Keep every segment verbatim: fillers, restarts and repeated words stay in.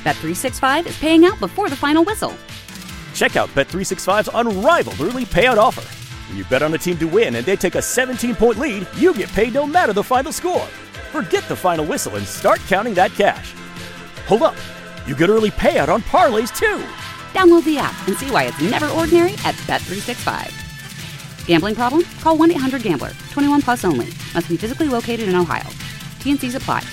Bet three sixty-five is paying out before the final whistle. Check out Bet three sixty-five's unrivaled early payout offer. When you bet on a team to win and they take a seventeen-point lead, you get paid no matter the final score. Forget the final whistle and start counting that cash. Hold up. You get early payout on parlays, too. Download the app and see why it's never ordinary at Bet three sixty-five. Gambling problem? Call one eight hundred gambler. twenty-one plus only. Must be physically located in Ohio. T N Cs apply.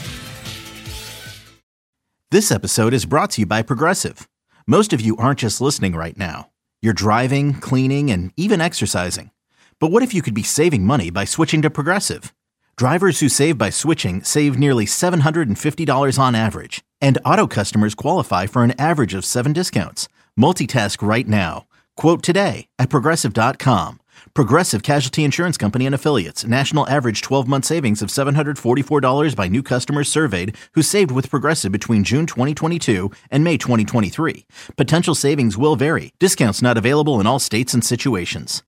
This episode is brought to you by Progressive. Most of you aren't just listening right now. You're driving, cleaning, and even exercising. But what if you could be saving money by switching to Progressive? Drivers who save by switching save nearly seven hundred fifty dollars on average. And auto customers qualify for an average of seven discounts. Multitask right now. Quote today at Progressive dot com. Progressive Casualty Insurance Company and Affiliates. National average twelve-month savings of seven hundred forty-four dollars by new customers surveyed who saved with Progressive between June twenty twenty-two and May twenty twenty-three. Potential savings will vary. Discounts not available in all states and situations.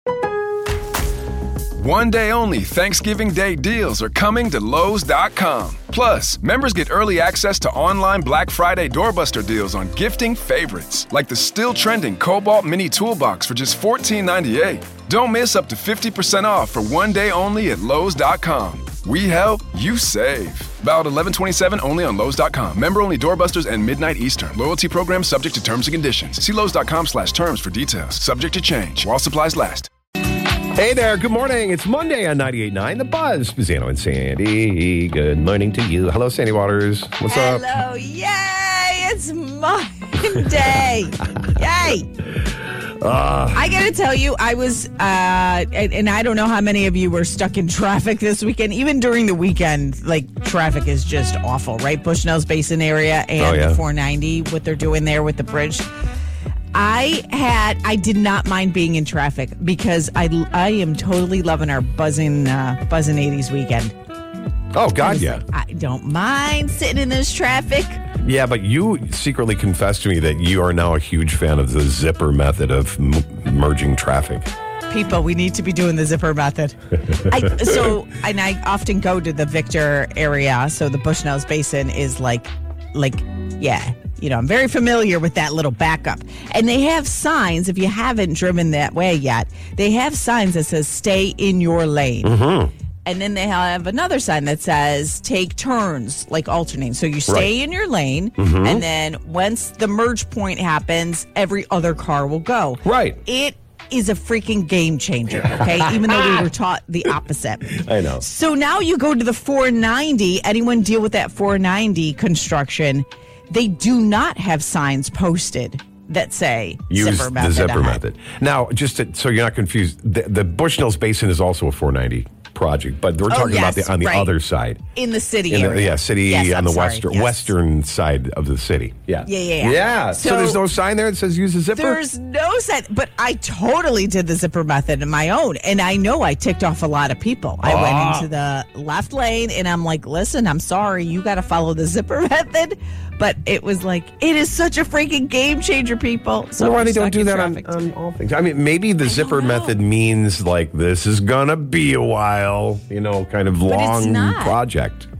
One day only Thanksgiving Day deals are coming to Lowe's dot com. Plus, members get early access to online Black Friday doorbuster deals on gifting favorites, like the still trending Cobalt Mini Toolbox for just fourteen ninety-eight. Don't miss up to fifty percent off for one day only at Lowe's dot com. We help, you save. Valid eleven twenty-seven only on Lowe's dot com. Member only doorbusters and midnight Eastern. Loyalty program subject to terms and conditions. See Lowe's dot com slash terms for details. Subject to change while supplies last. Hey there, good morning. It's Monday on ninety-eight point nine, The Buzz. Pizzano and Sandy, good morning to you. Hello, Sandy Waters. What's Hello. up? Hello, yay, it's Monday. Yay. Uh, I got to tell you, I was, uh, and, and I don't know how many of you were stuck in traffic this weekend. Even during the weekend, like, traffic is just awful, right? Bushnell's Basin area and oh, yeah. four ninety, what they're doing there with the bridge. I had, I did not mind being in traffic because I, I am totally loving our buzzing, uh, buzzing eighties weekend. Oh, God, I yeah. Like, I don't mind sitting in this traffic. Yeah, but you secretly confessed to me that you are now a huge fan of the zipper method of m- merging traffic. People, we need to be doing the zipper method. I, so, and I often go to the Victor area, so the Bushnell's Basin is like, like, yeah. You know, I'm very familiar with that little backup. And they have signs, if you haven't driven that way yet, they have signs that says, stay in your lane. Mm-hmm. And then they have another sign that says, take turns, like alternating. So you stay right. in your lane, mm-hmm. and then once the merge point happens, every other car will go. Right. It is a freaking game changer, okay? Even though we were taught the opposite. I know. So now you go to the four ninety. Anyone deal with that four ninety construction? They do not have signs posted that say Use zipper method. the zipper ahead. method. Now, just to, so you're not confused, the, the Bushnell's Basin is also a four ninety project, but we're Oh, talking yes, about the on the right. other side. In the city In the, area. yeah, city Yes, on I'm the sorry. western Yes. western side of the city. Yeah. Yeah, yeah, yeah. Yeah. So, So- there's no sign there that says use the zipper? There's no sign, but I totally did the zipper method on my own, and I know I ticked off a lot of people. I Ah. went into the left lane, and I'm like, listen, I'm sorry, you got to follow the zipper method. But it was like, it is such a freaking game changer, people. So So why I'm they don't stuck do in that on, traffic. on all things? I mean, maybe the zipper know. method means like this is gonna be a while, you know, kind of it's long not. project.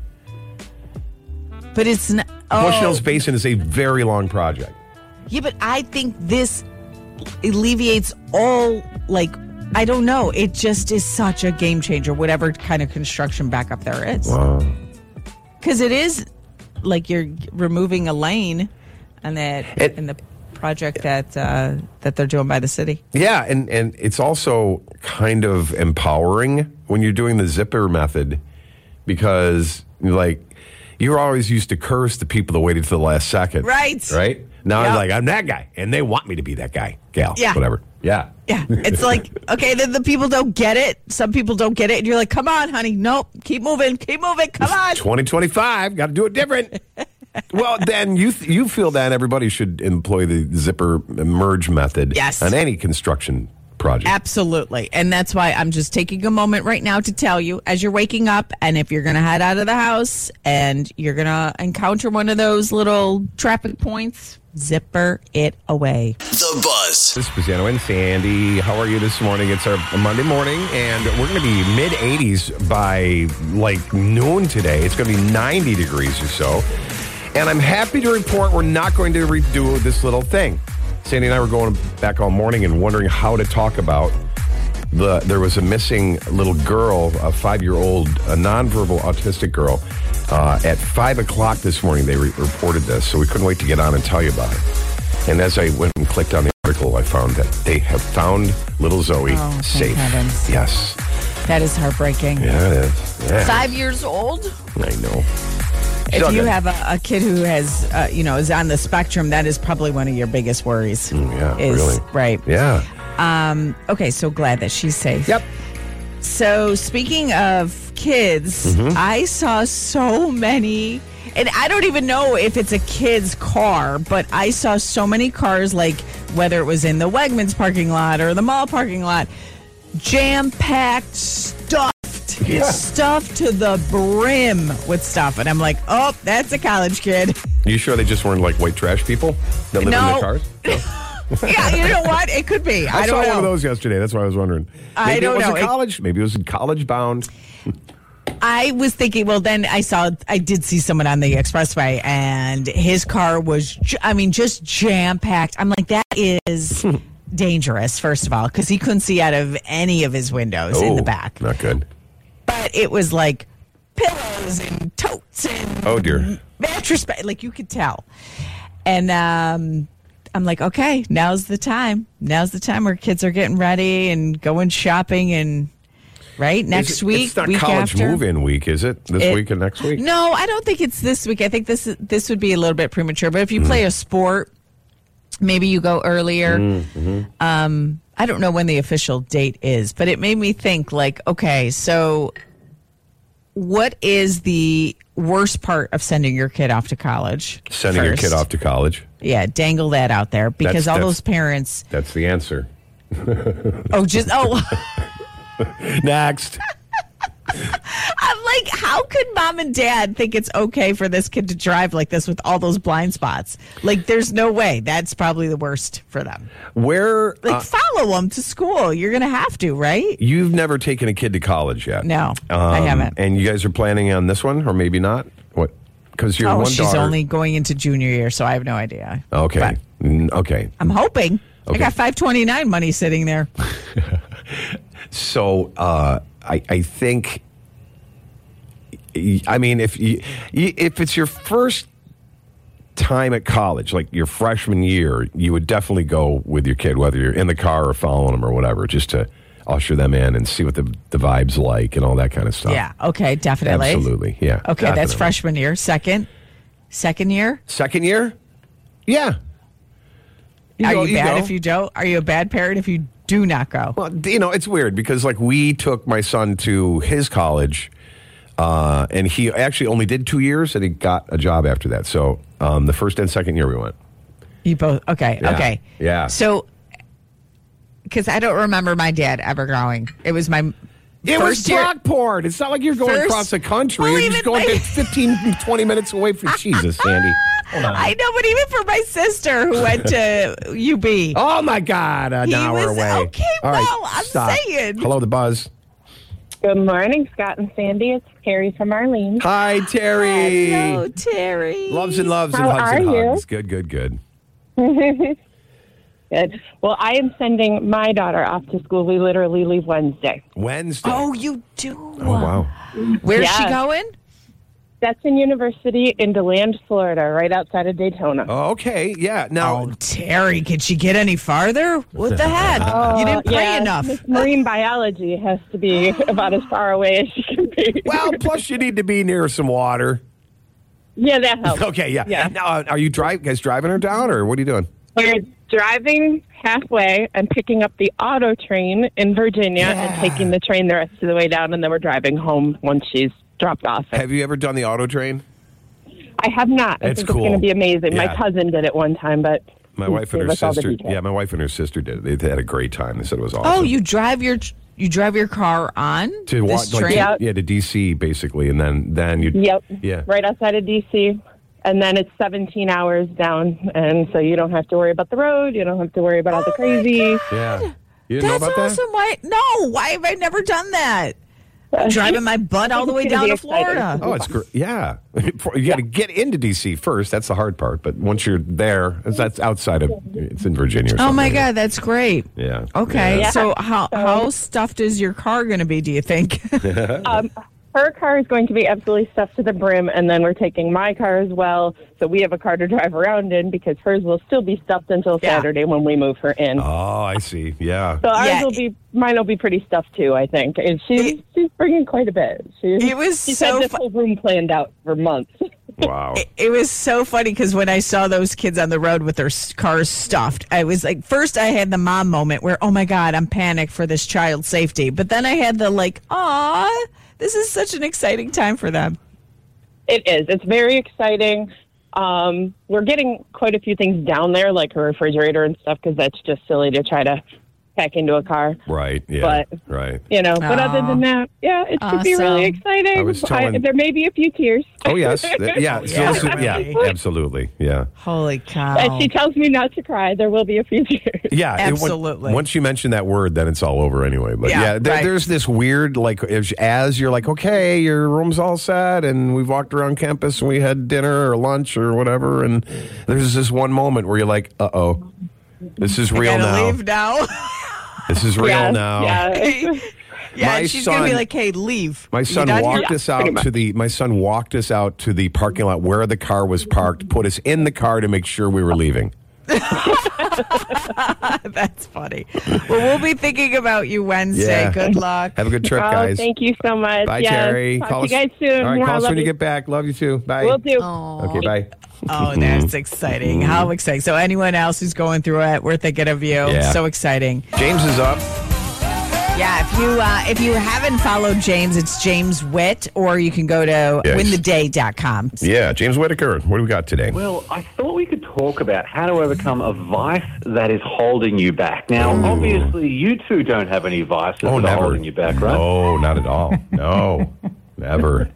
But it's not. Oh, Bushnell's Basin is a very long project. yeah, but I think this alleviates all, like, I don't know. It just is such a game changer, whatever kind of construction backup there is. Wow. Because it is like you're removing a lane and that It- in the project that uh, that they're doing by the city. Yeah, and, and it's also kind of empowering when you're doing the zipper method because, like, you're always used to curse the people that waited to the last second. Right. Right? Now Yep. I'm like, I'm that guy, and they want me to be that guy, gal, Yeah. whatever. Yeah. Yeah, it's like, okay, then the people don't get it. Some people don't get it. And you're like, come on, honey. Nope. Keep moving. Keep moving. Come on. twenty twenty-five, got to do it different. Well, then you th- you feel that everybody should employ the zipper merge method Yes. on any construction project. Absolutely. And that's why I'm just taking a moment right now to tell you, as you're waking up, and if you're going to head out of the house and you're going to encounter one of those little traffic points, zipper it away. The Buzz. This is Pizzano and Sandy. How are you this morning? It's our Monday morning, and we're going to be mid eighties by like noon today. It's going to be ninety degrees or so. And I'm happy to report we're not going to redo this little thing. Sandy and I were going back all morning and wondering how to talk about the. There was a missing little girl, a five-year-old, a nonverbal autistic girl. Uh, at five o'clock this morning, they re- reported this, so we couldn't wait to get on and tell you about it. And as I went and clicked on the article, I found that they have found little Zoe Oh, safe. thank heavens. Yes. That is heartbreaking. Yeah, it is. Yeah. Five years old? I know. If So you good. have a, a kid who has, uh, you know, is on the spectrum, that is probably one of your biggest worries. Mm, yeah, is, really. Right. Yeah. Um, okay, so glad that she's safe. Yep. So speaking of kids, Mm-hmm. I saw so many, and I don't even know if it's a kid's car, but I saw so many cars, like whether it was in the Wegmans parking lot or the mall parking lot, jam-packed, stuffed, Yeah. stuffed to the brim with stuff. And I'm like, oh, that's a college kid. You sure they just weren't like white trash people that live in No. their cars? Yeah, you know what? It could be. I, I, don't saw know. one of those yesterday. That's why I was wondering. I Maybe don't it was know. a It- college. Maybe it was college bound. I was thinking, well, then I saw, I did see someone on the expressway and his car was, j- I mean, just jam packed. I'm like, that is dangerous, first of all, because he couldn't see out of any of his windows in the Oh, back. Not good. But it was like pillows and totes and Oh, dear. mattress, ba- like you could tell. And um, I'm like, okay, now's the time. Now's the time where kids are getting ready and going shopping and. Right? Next Is it- week, It's not week college after. move-in week, is it? This It- week and next week? No, I don't think it's this week. I think this this would be a little bit premature. But if you play a sport, maybe you go earlier. Mm-hmm. Um, I don't know when the official date is, but it made me think like, okay, so what is the worst part of sending your kid off to college? Sending your first? kid off to college. Yeah, dangle that out there because That's- all that's- those parents. That's the answer. Oh, just oh. Next. I'm like, how could mom and dad think it's okay for this kid to drive like this with all those blind spots? Like, there's no way. That's probably the worst for them. Where Like, uh, follow them to school. You're going to have to, right? you've never taken a kid to college yet? No, I haven't. And you guys are planning on this one, or maybe not? What? Because you're Oh, one she's daughter. only going into junior year, so I have no idea. Okay. But Mm, okay. I'm hoping. I Okay. got five twenty-nine money sitting there. So uh, I, I think, I mean, if you, if it's your first time at college, like your freshman year, you would definitely go with your kid, whether you're in the car or following them or whatever, just to usher them in and see what the, the vibe's like and all that kind of stuff. Yeah, okay, definitely. Absolutely, yeah. Okay, that's definitely. freshman year. Second? Second year? Second year? Yeah. You Are go- you bad go. if you don't? Are you a bad parent if you do not go? Well, you know, it's weird because like we took my son to his college, uh, and he actually only did two years, and he got a job after that. So um, the first and second year we went. You both, okay, Yeah, okay. yeah. So, because I don't remember my dad ever going. It was my It first was year. Brockport. It's not like you're going First- across the country. Well, you're just even going my- to fifteen, twenty minutes away from Jesus, Sandy. Hold on. I know, but even for my sister who went to U B. Oh, my God. An He hour was- away. okay, All right, well, I'm stop. saying. Hello, the buzz. Good morning, Scott and Sandy. It's Carrie from Arlene. Hi, Terry. Hello, Terry. Loves and loves How and hugs and are you? hugs. Good, good, good. Good. Well, I am sending my daughter off to school. We literally leave Wednesday. Wednesday. Oh, you do. Oh, wow. Where's she Yes. going? Stetson University in DeLand, Florida, right outside of Daytona. Oh, okay. Yeah. Now, Oh, Terry, could she get any farther? What the heck? you didn't pray yeah, enough. Marine biology has to be about as far away as she can be. well, plus you need to be near some water. yeah, that helps. Okay, yeah. Yeah. Now, uh, are you drive, guys driving her down, or what are you doing? We're driving halfway and picking up the auto train in Virginia and taking the train the rest of the way down, and then we're driving home once she's dropped off. Have you ever done the auto train? I have not. I It's think cool. it's going to be amazing. Yeah. My cousin did it one time, but My he wife and gave her us all the sister. details. Yeah, my wife and her sister did it. They had a great time. They said it was awesome. Oh, you drive your you drive your car on to walk, this like, train? to- Yeah. yeah, to D C basically, and then then you. Yep. Yeah. Right outside of D C. And then it's seventeen hours down, and so you don't have to worry about the road. You don't have to worry about all the Oh, my crazy. Yeah. You didn't That's know about awesome. Why? No. Why have I never done that? Driving my butt all the way It's gonna down be to Florida. Oh, it's great. Yeah. You got to get into D C first. That's the hard part. But once you're there, that's outside of, it's in Virginia or something. Oh, my God. That's great. Yeah. Okay. Yeah. So how, So- how stuffed is your car going to be, do you think? Um, her car is going to be absolutely stuffed to the brim, and then we're taking my car as well. So we have a car to drive around in because hers will still be stuffed until Yeah. Saturday when we move her in. Oh, I see. Yeah. So ours Yeah. will be, mine will be pretty stuffed too, I think. And she's she's bringing quite a bit. She's, It was she's so had this fu- whole room planned out for months. Wow. It, it was so funny because when I saw those kids on the road with their s- cars stuffed, I was like, first I had the mom moment where, oh my God, I'm panicked for this child's safety. But then I had the like, aw, this is such an exciting time for them. It is. It's very exciting. Um, we're getting quite a few things down there, like her refrigerator and stuff, because that's just silly to try to pack into a car. Right. Yeah. But- right. You know, but other than that, yeah, it should be really Awesome. exciting. I was telling- there may be a few tears. Oh, yes. Th- Yeah. So Yeah, this is- yeah. right. Absolutely. Yeah. Holy cow. And she tells me not to cry. There will be a few tears. Yeah, it- when- Absolutely. once you mention that word, then it's all over anyway. But Yeah, yeah, there, right. there's this weird, like, as, as you're like, okay, your room's all set, and we've walked around campus, and we had dinner or lunch or whatever, and there's this one moment where you're like, uh oh, this is real Gotta now. leave now. This is real Yeah, now. Yeah. yeah, My and she's going to be son- like, hey, leave. My You son done walked here? us out to the. My son walked us out to the parking lot where the car was parked. Put us in the car to make sure we were leaving. That's funny. Well, we'll be thinking about you Wednesday. Yeah. Good luck. Have a good trip, Oh, guys. thank you so much. Bye, Yes. Terry. Talk Call to you us- guys soon. All right, Mwah, call us love when you you. get back. Love you too. Bye. Will do. Okay, bye. Oh, that's exciting. How exciting. So anyone else who's going through it, we're thinking of you. Yeah. So exciting. James is up. Yeah, if you uh, if you haven't followed James, it's James Witt, or you can go to Yes. win the day dot com. Yeah, James Whitaker. What do we got today? Well, I thought we could talk about how to overcome a vice that is holding you back. Now, obviously, you two don't have any vices Oh, that never. are holding you back, right? No, not at all. No, never.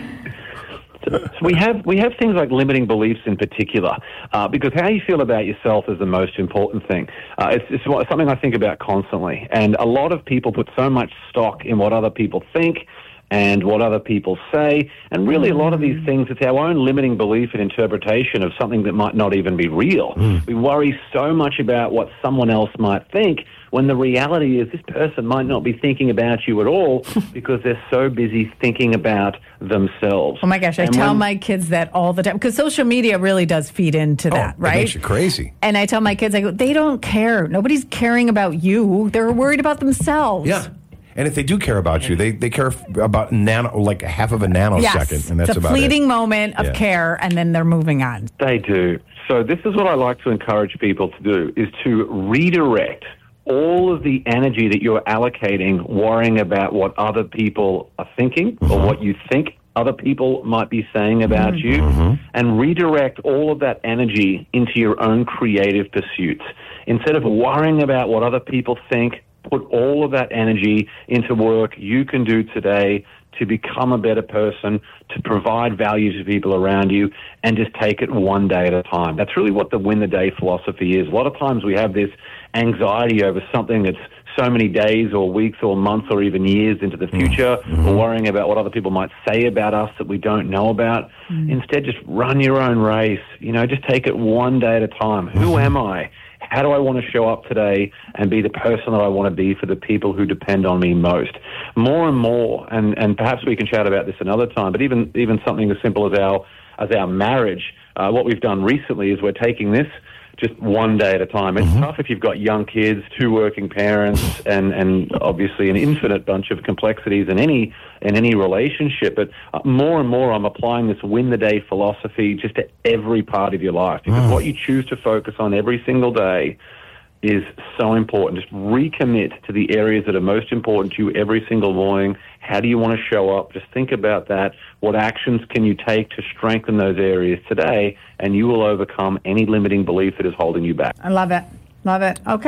So we have we have things like limiting beliefs in particular, uh, because how you feel about yourself is the most important thing. Uh, it's, it's what- something I think about constantly, and a lot of people put so much stock in what other people think and what other people say, and really a lot of these things, it's our own limiting belief and interpretation of something that might not even be real. We worry so much about what someone else might think, when the reality is this person might not be thinking about you at all because they're so busy thinking about themselves. Oh my gosh, I And tell when- my kids that all the time because social media really does feed into that, Oh, right? It makes you crazy. And I tell my kids, I go, they don't care. Nobody's caring about you. They're worried about themselves. Yeah. And if they do care about you, they, they care f- about nano, like half of a nanosecond, Yes, and that's it's a about fleeting it. moment of Yeah. care, and then they're moving on. They do. So this is what I like to encourage people to do, is to redirect all of the energy that you're allocating worrying about what other people are thinking or what you think other people might be saying about you, and redirect all of that energy into your own creative pursuits. Instead of worrying about what other people think, put all of that energy into work you can do today to become a better person, to provide value to people around you, and just take it one day at a time. That's really what the win the day philosophy is. A lot of times we have this anxiety over something that's so many days or weeks or months or even years into the future, Mm-hmm. or worrying about what other people might say about us that we don't know about. Instead, just run your own race. You know, just take it one day at a time. Who am I? How do I want to show up today and be the person that I want to be for the people who depend on me most? More and more, and, and perhaps we can chat about this another time, but even even something as simple as our as our marriage, uh, what we've done recently is we're taking this just one day at a time. It's tough if you've got young kids, two working parents, and, and obviously an infinite bunch of complexities in any in any relationship. But uh, more and more, I'm applying this win the day philosophy just to every part of your life, because what you choose to focus on every single day is so important. Just recommit to the areas that are most important to you every single morning. How do you want to show up? Just think about that. What actions can you take to strengthen those areas today? And you will overcome any limiting belief that is holding you back. I love it. Love it. Okay.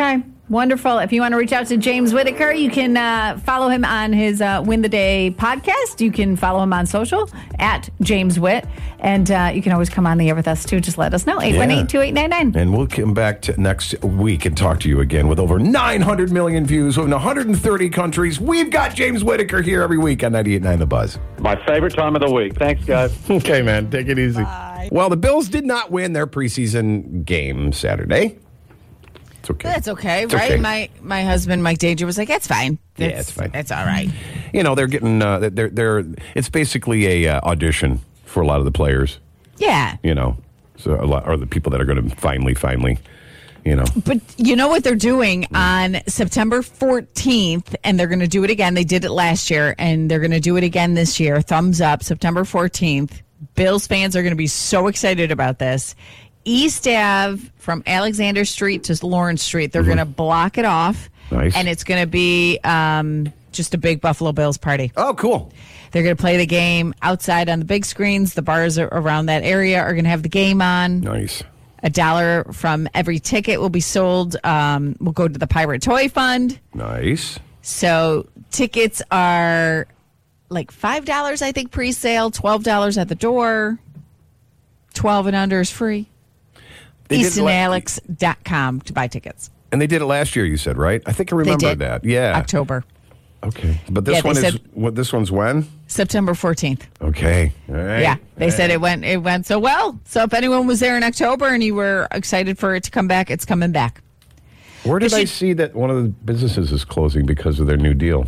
Wonderful. If you want to reach out to James Whitaker, you can uh, follow him on his uh, Win the Day podcast. You can follow him on social at James Whit. And uh, you can always come on the air with us, too. Just let us know. eight one eight, two eight nine nine. And we'll come back to next week and talk to you again with over nine hundred million views in one hundred thirty countries. We've got James Whitaker here every week on ninety-eight point nine The Buzz. My favorite time of the week. Thanks, guys. Okay, man. Take it easy. Bye. Well, the Bills did not win their preseason game Saturday. It's okay. That's okay, It's right? okay. My my husband, Mike Danger, was like, "It's fine. Yeah, it's fine. It's all right." You know, they're getting uh, they're they're. It's basically a uh, audition for a lot of the players. Yeah. You know, so a lot are the people that are going to finally, finally, you know. But you know what they're doing on September fourteenth, and they're going to do it again. They did it last year, and they're going to do it again this year. Thumbs up, September fourteenth. Bills fans are going to be so excited about this. East Ave from Alexander Street to Lawrence Street, they're mm-hmm. going to block it off. Nice. And it's going to be um, just a big Buffalo Bills party. Oh, cool. They're going to play the game outside on the big screens. The bars around that area are going to have the game on. Nice. A dollar from every ticket will be sold. Um, will go to the Pirate Toy Fund. Nice. So tickets are like five dollars, I think, pre-sale, twelve dollars at the door. twelve and under is free. Easton Alex dot com to buy tickets. And they did it last year, you said, right? I think I remember that. Yeah. October. Okay. But this Yeah, one they is said- what this one's when? September fourteenth. Okay. All right. Yeah, they All said right. it went it went so well. So if anyone was there in October and you were excited for it to come back, it's coming back. Where did But I she- see that one of the businesses is closing because of their new deal?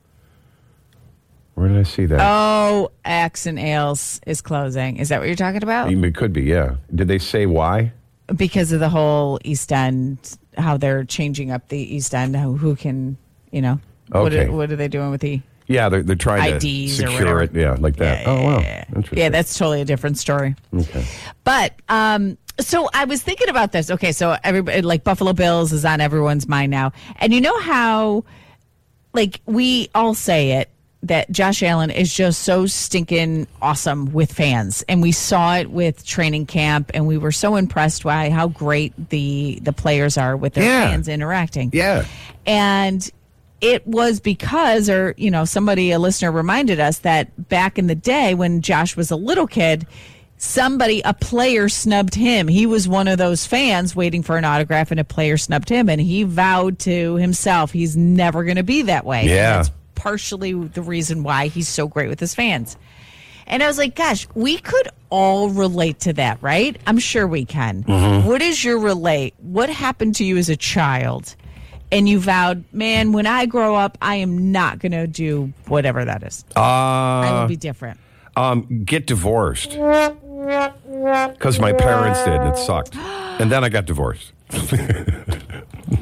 Where did I see that? Oh, Axe and Ales is closing. Is that what you're talking about? It could be, yeah. Did they say why? Because of the whole East End, how they're changing up the East End, who, who can, you know, what, Okay. are, what are they doing with the Yeah, they're, they're trying I Ds to or secure whatever? it. Yeah, like that. Yeah, oh, wow. yeah, Interesting. yeah, that's totally a different story. Okay. But um, so I was thinking about this. Okay, so everybody, like Buffalo Bills is on everyone's mind now. And you know how, like, we all say it, that Josh Allen is just so stinking awesome with fans. And we saw it with training camp, and we were so impressed by how great the the players are with their Yeah. fans interacting. Yeah. And it was because, or, you know, somebody, a listener reminded us that back in the day when Josh was a little kid, somebody, a player snubbed him. He was one of those fans waiting for an autograph, and a player snubbed him, and he vowed to himself he's never going to be that way. And Yeah. that's partially the reason why he's so great with his fans. And I was like, gosh, we could all relate to that, right? I'm sure we can. Mm-hmm. What is your relate? What happened to you as a child? And you vowed, man, when I grow up, I am not going to do whatever that is. Uh, I will be different. um, get divorced. Because my parents did, and it sucked. And then I got divorced. Two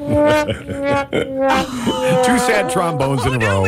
sad trombones in a row.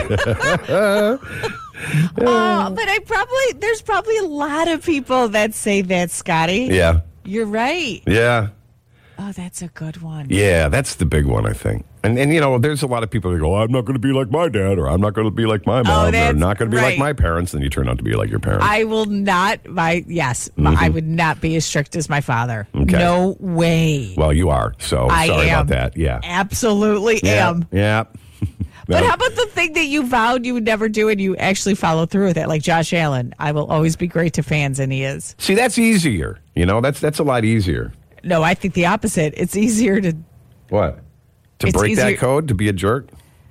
Oh, but I probably, there's probably a lot of people that say that, Scotty. Yeah. You're right. Yeah. Oh, that's a good one. Yeah, that's the big one, I think. And, and you know, there's a lot of people that go, I'm not going to be like my dad, or I'm not going to be like my mom, or that's not going to be like right. my parents. And you turn out to be like your parents. I will not, my, yes, my, I would not be as strict as my father. Okay. No way. Well, you are. So I sorry am. about that. Yeah. Absolutely Yeah. am. Yeah. But No. how about the thing that you vowed you would never do and you actually follow through with it? Like Josh Allen, I will always be great to fans, and he is. See, that's easier. You know, that's that's a lot easier. No, I think the opposite. It's easier to. What? To It's break easier- that code? To be a jerk?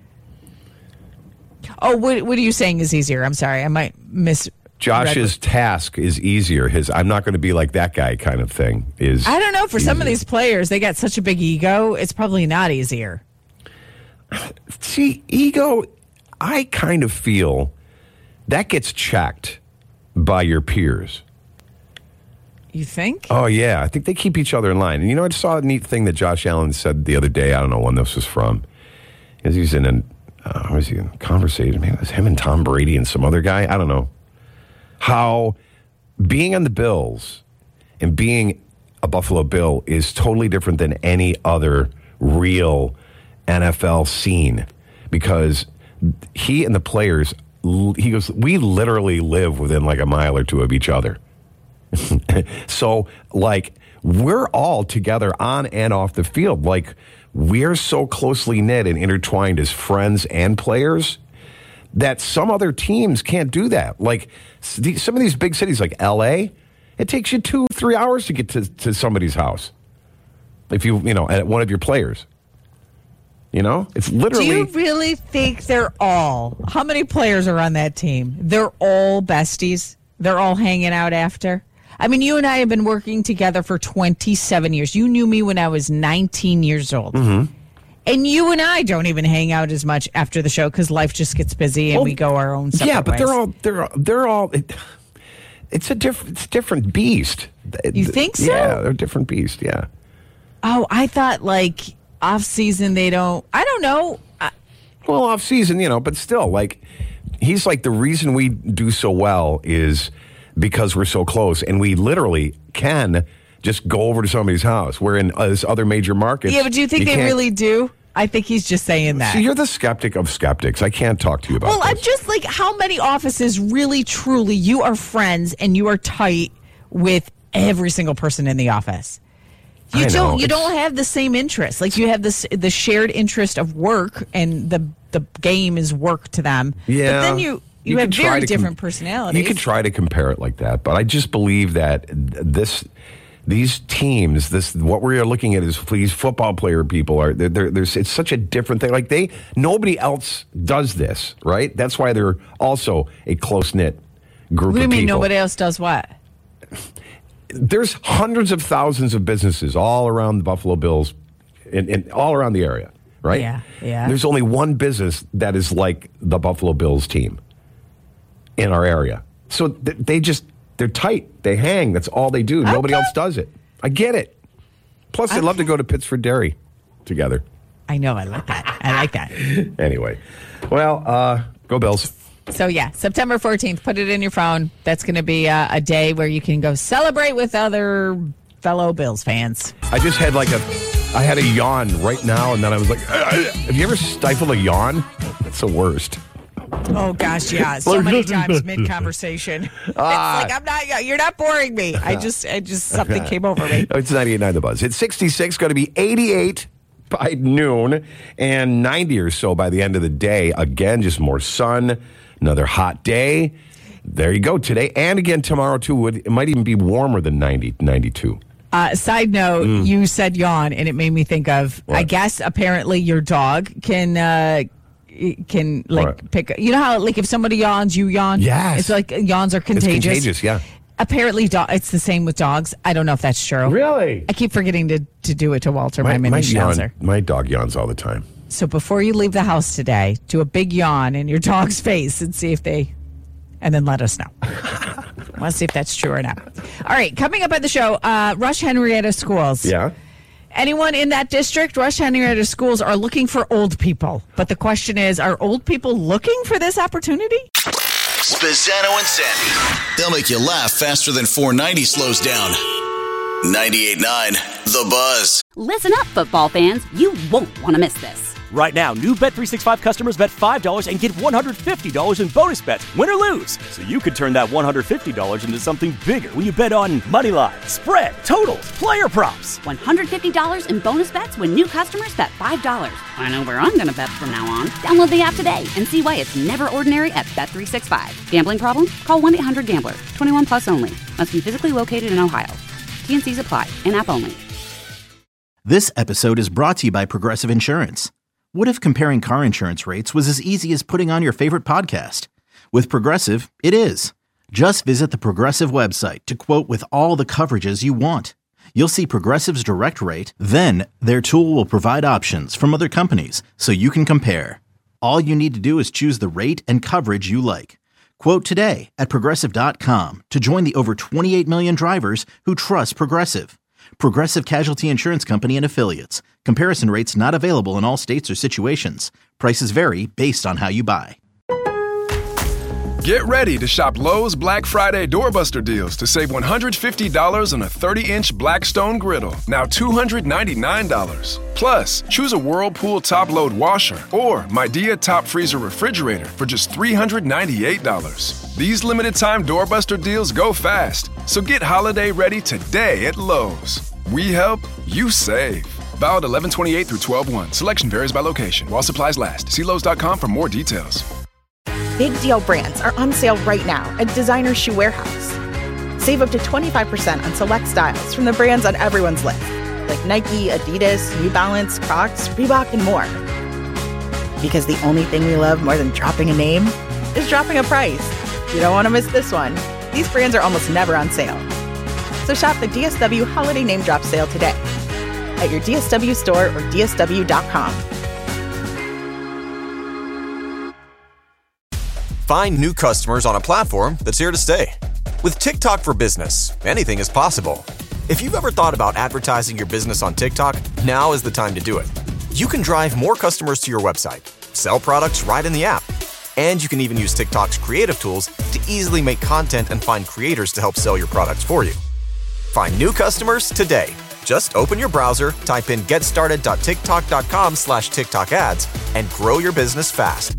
Oh, what, what are you saying is easier? I'm sorry. I might miss. Josh's task is easier. His I'm not going to be like that guy kind of thing is. I don't know. For some of easier. these players, they got such a big ego. It's probably not easier. See, ego, I kind of feel that gets checked by your peers. You think? Oh, yeah. I think they keep each other in line. And you know, I just saw a neat thing that Josh Allen said the other day. I don't know when this was from. Is he's in an, uh, was he in a conversation? Maybe it was him and Tom Brady and some other guy. I don't know. How being on the Bills and being a Buffalo Bill is totally different than any other real N F L scene, because he and the players, he goes, we literally live within like a mile or two of each other. So, like, we're all together on and off the field. Like, we're so closely knit and intertwined as friends and players that some other teams can't do that. Like some of these big cities like L A, it takes you two, three hours to get to, to somebody's house. If you, you know, at one of your players. You know, it's literally. Do you really think they're all? How many players are on that team? They're all besties. They're all hanging out after. I mean, you and I have been working together for twenty-seven years. You knew me when I was nineteen years old. Mm-hmm. And you and I don't even hang out as much after the show because life just gets busy and well, we go our own separate Yeah, but ways. they're all they're they're all. It, it's a different it's a different beast. You think so? Yeah, they're a different beast. Yeah. Oh, I thought like off season they don't. I don't know. I, well, off season, you know, but still, like he's like the reason we do so well is because we're so close, and we literally can just go over to somebody's house. We're in uh, other major markets. Yeah, but do you think you they can't... really do? I think he's just saying that. See, you're the skeptic of skeptics. I can't talk to you about well, this. I'm just like, how many offices really, truly, you are friends and you are tight with every single person in the office? You I don't. know. You It's- don't have the same interest. Like you have this the shared interest of work, and the the game is work to them. Yeah. But then you you, You have can try very to com- different personalities. You could try to compare it like that, but I just believe that this, these teams, this what we're looking at is these football player people are. They're, they're, there's it's such a different thing. Like they, nobody else does this, right? That's why they're also a close knit group What do you of mean people. nobody else does what? There's hundreds of thousands of businesses all around the Buffalo Bills, and, and all around the area, right? Yeah, yeah. There's only one business that is like the Buffalo Bills team in our area. So th- they just, they're tight. They hang. That's all they do. Nobody Okay. else does it. I get it. Plus, they love to go to Pittsford Dairy together. I know. I like that. I like that. Anyway, well, uh, go Bills. So, yeah, September fourteenth, put it in your phone. That's going to be uh, a day where you can go celebrate with other fellow Bills fans. I just had like a, I had a yawn right now, and then I was like, have you ever stifled a yawn? That's the worst. Oh, gosh, yeah. So many times mid-conversation. It's like, I'm not, you're not boring me. I just, I just, something came over me. It's ninety-eight point nine The Buzz. It's sixty-six, going to be eighty-eight by noon, and ninety or so by the end of the day. Again, just more sun, another hot day. There you go today. And again, tomorrow, too. It might even be warmer than ninety, ninety-two. Uh, side note, Mm. you said yawn, and it made me think of, I What? guess, apparently your dog can... Uh, can like What? pick you know how like if somebody yawns you yawn. Yes. It's like yawns are It's contagious. contagious, yeah. Apparently do- it's the same with dogs. I don't know if that's true. Really? I keep forgetting to, to do it to Walter, my, mini yawn, schnauzer. my dog yawns all the time. So before you leave the house today, do a big yawn in your dog's face and see if they, and then let us know. I want to see if that's true or not. All right, coming up on the show, uh, Rush Henrietta Schools. Yeah? Anyone in that district, Rush Henrietta Schools are looking for old people. But the question is, are old people looking for this opportunity? Spezzano and Sandy. They'll make you laugh faster than four ninety slows down. ninety-eight point nine The Buzz. Listen up, football fans. You won't want to miss this. Right now, new Bet three sixty-five customers bet five dollars and get one hundred fifty dollars in bonus bets, win or lose. So you could turn that one hundred fifty dollars into something bigger when you bet on money line, spread, totals, player props. one hundred fifty dollars in bonus bets when new customers bet five dollars. I know where I'm going to bet from now on. Download the app today and see why it's never ordinary at Bet three sixty-five. Gambling problem? Call one eight hundred gambler. twenty-one plus only. Must be physically located in Ohio. T N Cs apply. In-app only. This episode is brought to you by Progressive Insurance. What if comparing car insurance rates was as easy as putting on your favorite podcast? With Progressive, it is. Just visit the Progressive website to quote with all the coverages you want. You'll see Progressive's direct rate, then their tool will provide options from other companies so you can compare. All you need to do is choose the rate and coverage you like. Quote today at Progressive dot com to join the over twenty-eight million drivers who trust Progressive. Progressive Casualty Insurance Company and Affiliates. Comparison rates not available in all states or situations. Prices vary based on how you buy. Get ready to shop Lowe's Black Friday doorbuster deals to save one hundred fifty dollars on a thirty-inch Blackstone griddle, now two hundred ninety-nine dollars. Plus, choose a Whirlpool top-load washer or Midea top freezer refrigerator for just three hundred ninety-eight dollars. These limited-time doorbuster deals go fast, so get holiday ready today at Lowe's. We help, you save. Valid eleven twenty-eight through twelve one. Selection varies by location. While supplies last. See Lowe's dot com for more details. Big deal brands are on sale right now at Designer Shoe Warehouse. Save up to twenty-five percent on select styles from the brands on everyone's list, like Nike, Adidas, New Balance, Crocs, Reebok, and more. Because the only thing we love more than dropping a name is dropping a price. You don't want to miss this one. These brands are almost never on sale. So shop the D S W Holiday Name Drop Sale today at your D S W store or D S W dot com. Find new customers on a platform that's here to stay. With TikTok for Business, anything is possible. If you've ever thought about advertising your business on TikTok, now is the time to do it. You can drive more customers to your website, sell products right in the app, and you can even use TikTok's creative tools to easily make content and find creators to help sell your products for you. Find new customers today. Just open your browser, type in getstarted.tiktok.com slash TikTok ads, and grow your business fast.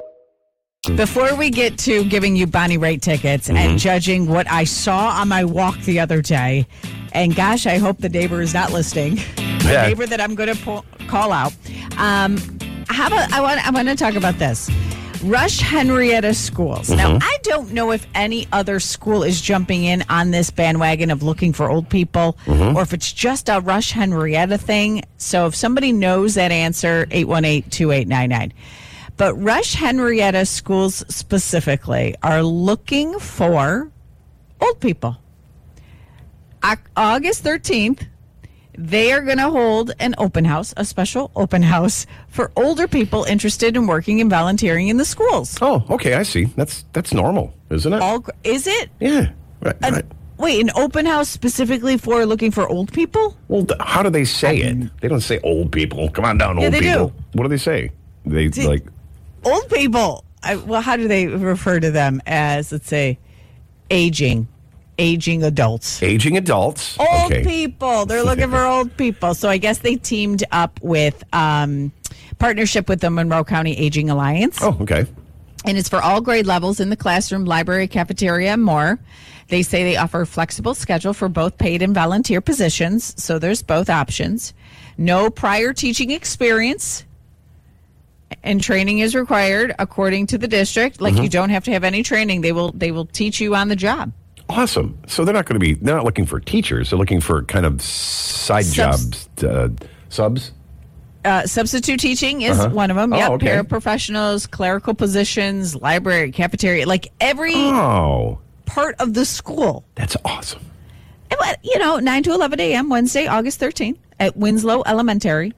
Before we get to giving you Bonnie Raitt tickets mm-hmm. and judging what I saw on my walk the other day, and gosh, I hope the neighbor is not listening. The Yeah. neighbor that I'm going to po- call out. Um, how about I want I want to talk about this. Rush Henrietta Schools. Mm-hmm. Now, I don't know if any other school is jumping in on this bandwagon of looking for old people Mm-hmm. or if it's just a Rush Henrietta thing. So if somebody knows that answer, eight one eight, two eight nine nine. But Rush Henrietta Schools specifically are looking for old people. Au- August thirteenth, they are going to hold an open house, a special open house for older people interested in working and volunteering in the schools. Oh, okay, I see. That's that's normal, isn't it? All, is it? Yeah. Right, An- right. Wait, an open house specifically for looking for old people? Well, th- how do they say it? They don't say old people. Come on down, Yeah, old they people. do. What do they say? They See- like Old people. I, well, how do they refer to them as, let's say, aging, aging adults? aging adults. Old okay. people. They're looking for old people. So I guess they teamed up with um, partnership with the Monroe County Aging Alliance. Oh, okay. And it's for all grade levels in the classroom, library, cafeteria, and more. They say they offer a flexible schedule for both paid and volunteer positions. So there's both options. No prior teaching experience. And training is required according to the district. Like Mm-hmm. you don't have to have any training. They will they will teach you on the job. Awesome. So they're not going to be. They're not looking for teachers. They're looking for kind of side Subs- jobs, uh, subs. Uh, substitute teaching is Uh-huh. one of them. Oh, Yep, okay. paraprofessionals, clerical positions, library, cafeteria, like every Oh, part of the school. that's awesome. And what- You know, nine to eleven a.m. Wednesday, August thirteenth at Winslow Elementary.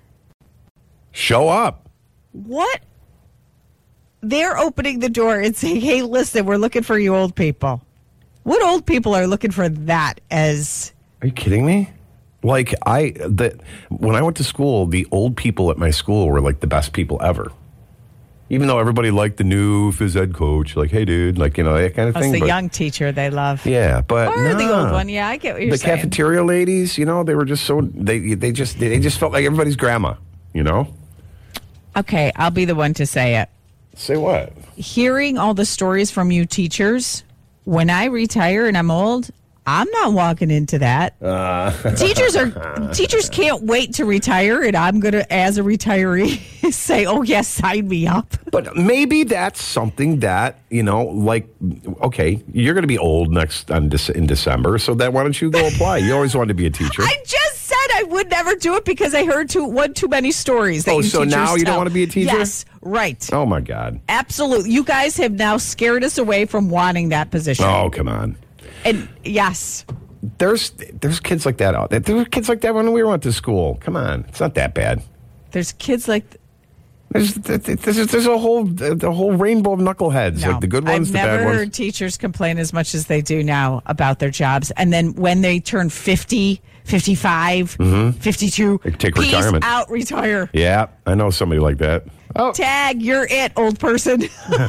Show up. What? They're opening the door and saying, hey, listen, we're looking for you old people. What old people are looking for that as... Are you kidding me? Like I, the when I went to school, the old people at my school were like the best people ever. Even though everybody liked the new phys ed coach, like, hey, dude, like, you know, that kind of That's thing. the but- young teacher they love. Yeah, but Or the nah. old one. Yeah, I get what you're the saying. cafeteria ladies, you know, they were just so they they just they just felt like everybody's grandma, you know. Okay, I'll be the one to say it. Say what? Hearing all the stories from you teachers, when I retire and I'm old, I'm not walking into that. Uh. Teachers are teachers can't wait to retire, and I'm gonna, as a retiree, say, "Oh yes, sign me up." But maybe that's something that, you know, like, okay, you're going to be old next on Dece- in December, so then why don't you go apply? You always wanted to be a teacher. I just said I would never do it because I heard too one too many stories. That Oh, you so teachers now you don't tell. want to be a teacher? Yes, right. Oh my God. Absolutely. You guys have now scared us away from wanting that position. Oh, come on. And yes. There's there's kids like that out there. There were kids like that when we went to school. Come on, it's not that bad. There's kids like. There's there's, there's a whole the whole rainbow of knuckleheads, No, like the good ones, I've the never bad heard ones. teachers complain as much as they do now about their jobs. And then when they turn fifty, fifty-five, fifty-two, They take peace retirement. out, retire. Yeah, I know somebody like that. Oh, Tag, you're it, old person.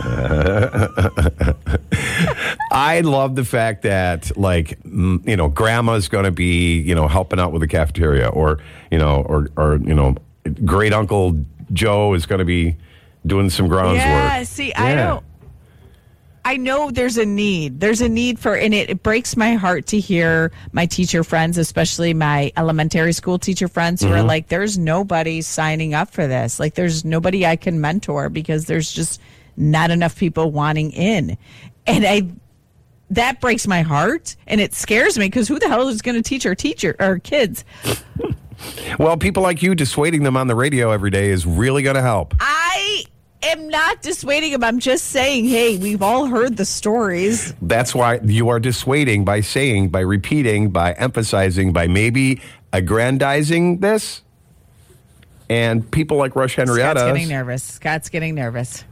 I love the fact that, like, mm, you know, grandma's going to be, you know, helping out with the cafeteria, or, you know, or, or you know, great uncle Joe is going to be doing some grounds Yeah, work. see, I don't. I know there's a need. There's a need for, and it, it breaks my heart to hear my teacher friends, especially my elementary school teacher friends, who mm-hmm. are like, there's nobody signing up for this. Like, there's nobody I can mentor because there's just not enough people wanting in. And I, that breaks my heart, and it scares me because who the hell is going to teach our teacher, our kids? Well, people like you dissuading them on the radio every day is really going to help. I am not dissuading them. I'm just saying, hey, we've all heard the stories. That's why you are dissuading by saying, by repeating, by emphasizing, by maybe aggrandizing this. And people like Rush Henrietta. Scott's getting nervous. Scott's getting nervous.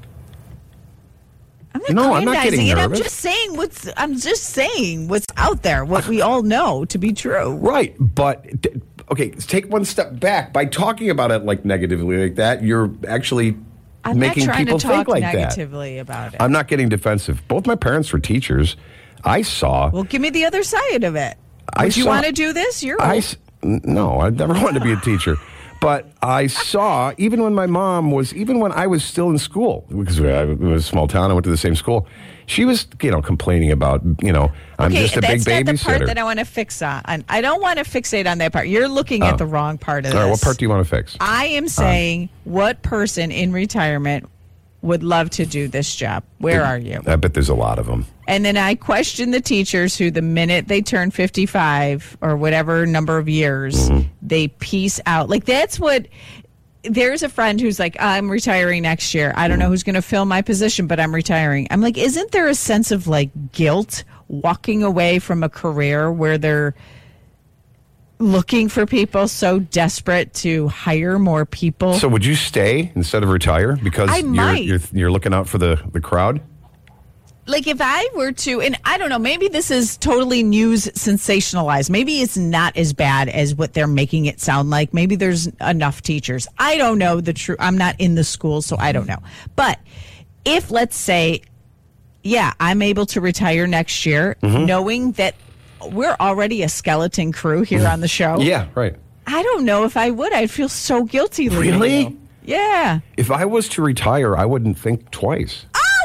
I'm not no, I'm not getting it. nervous. I'm just saying what's. I'm just saying what's out there, what we all know to be true. Right, but okay, take one step back. By talking about it like negatively like that, you're actually I'm making not trying people to talk think like negatively that. about it. I'm not getting defensive. Both my parents were teachers. I saw. Well, give me the other side of it. Would I you saw, want to do this? You're. I no, I never wanted to be a teacher. But I saw, even when my mom was, even when I was still in school, because it was a small town, I went to the same school, she was, you know, complaining about, you know, I'm okay, just a big babysitter. That's not the part that I want to fix on. I don't want to fixate on that part. You're looking oh. at the wrong part of All this. right, what part do you want to fix? I am saying, uh, what person in retirement would love to do this job? Where are you? I bet there's a lot of them. And then I question the teachers who, the minute they turn fifty-five or whatever number of years, mm-hmm. they peace out. Like, that's what... There's a friend who's like, I'm retiring next year. I don't know who's going to fill my position, but I'm retiring. I'm like, isn't there a sense of, like, guilt walking away from a career where they're looking for people so desperate to hire more people? So would you stay instead of retire because I you're, might. you're you're looking out for the, the crowd? Like, if I were to, and I don't know, maybe this is totally news sensationalized. Maybe it's not as bad as what they're making it sound like. Maybe there's enough teachers. I don't know the truth. I'm not in the school, so I don't know. But if, let's say, yeah, I'm able to retire next year, mm-hmm. knowing that we're already a skeleton crew here on the show. Yeah, right. I don't know if I would. I'd feel so guilty. Really? You. Yeah. If I was to retire, I wouldn't think twice.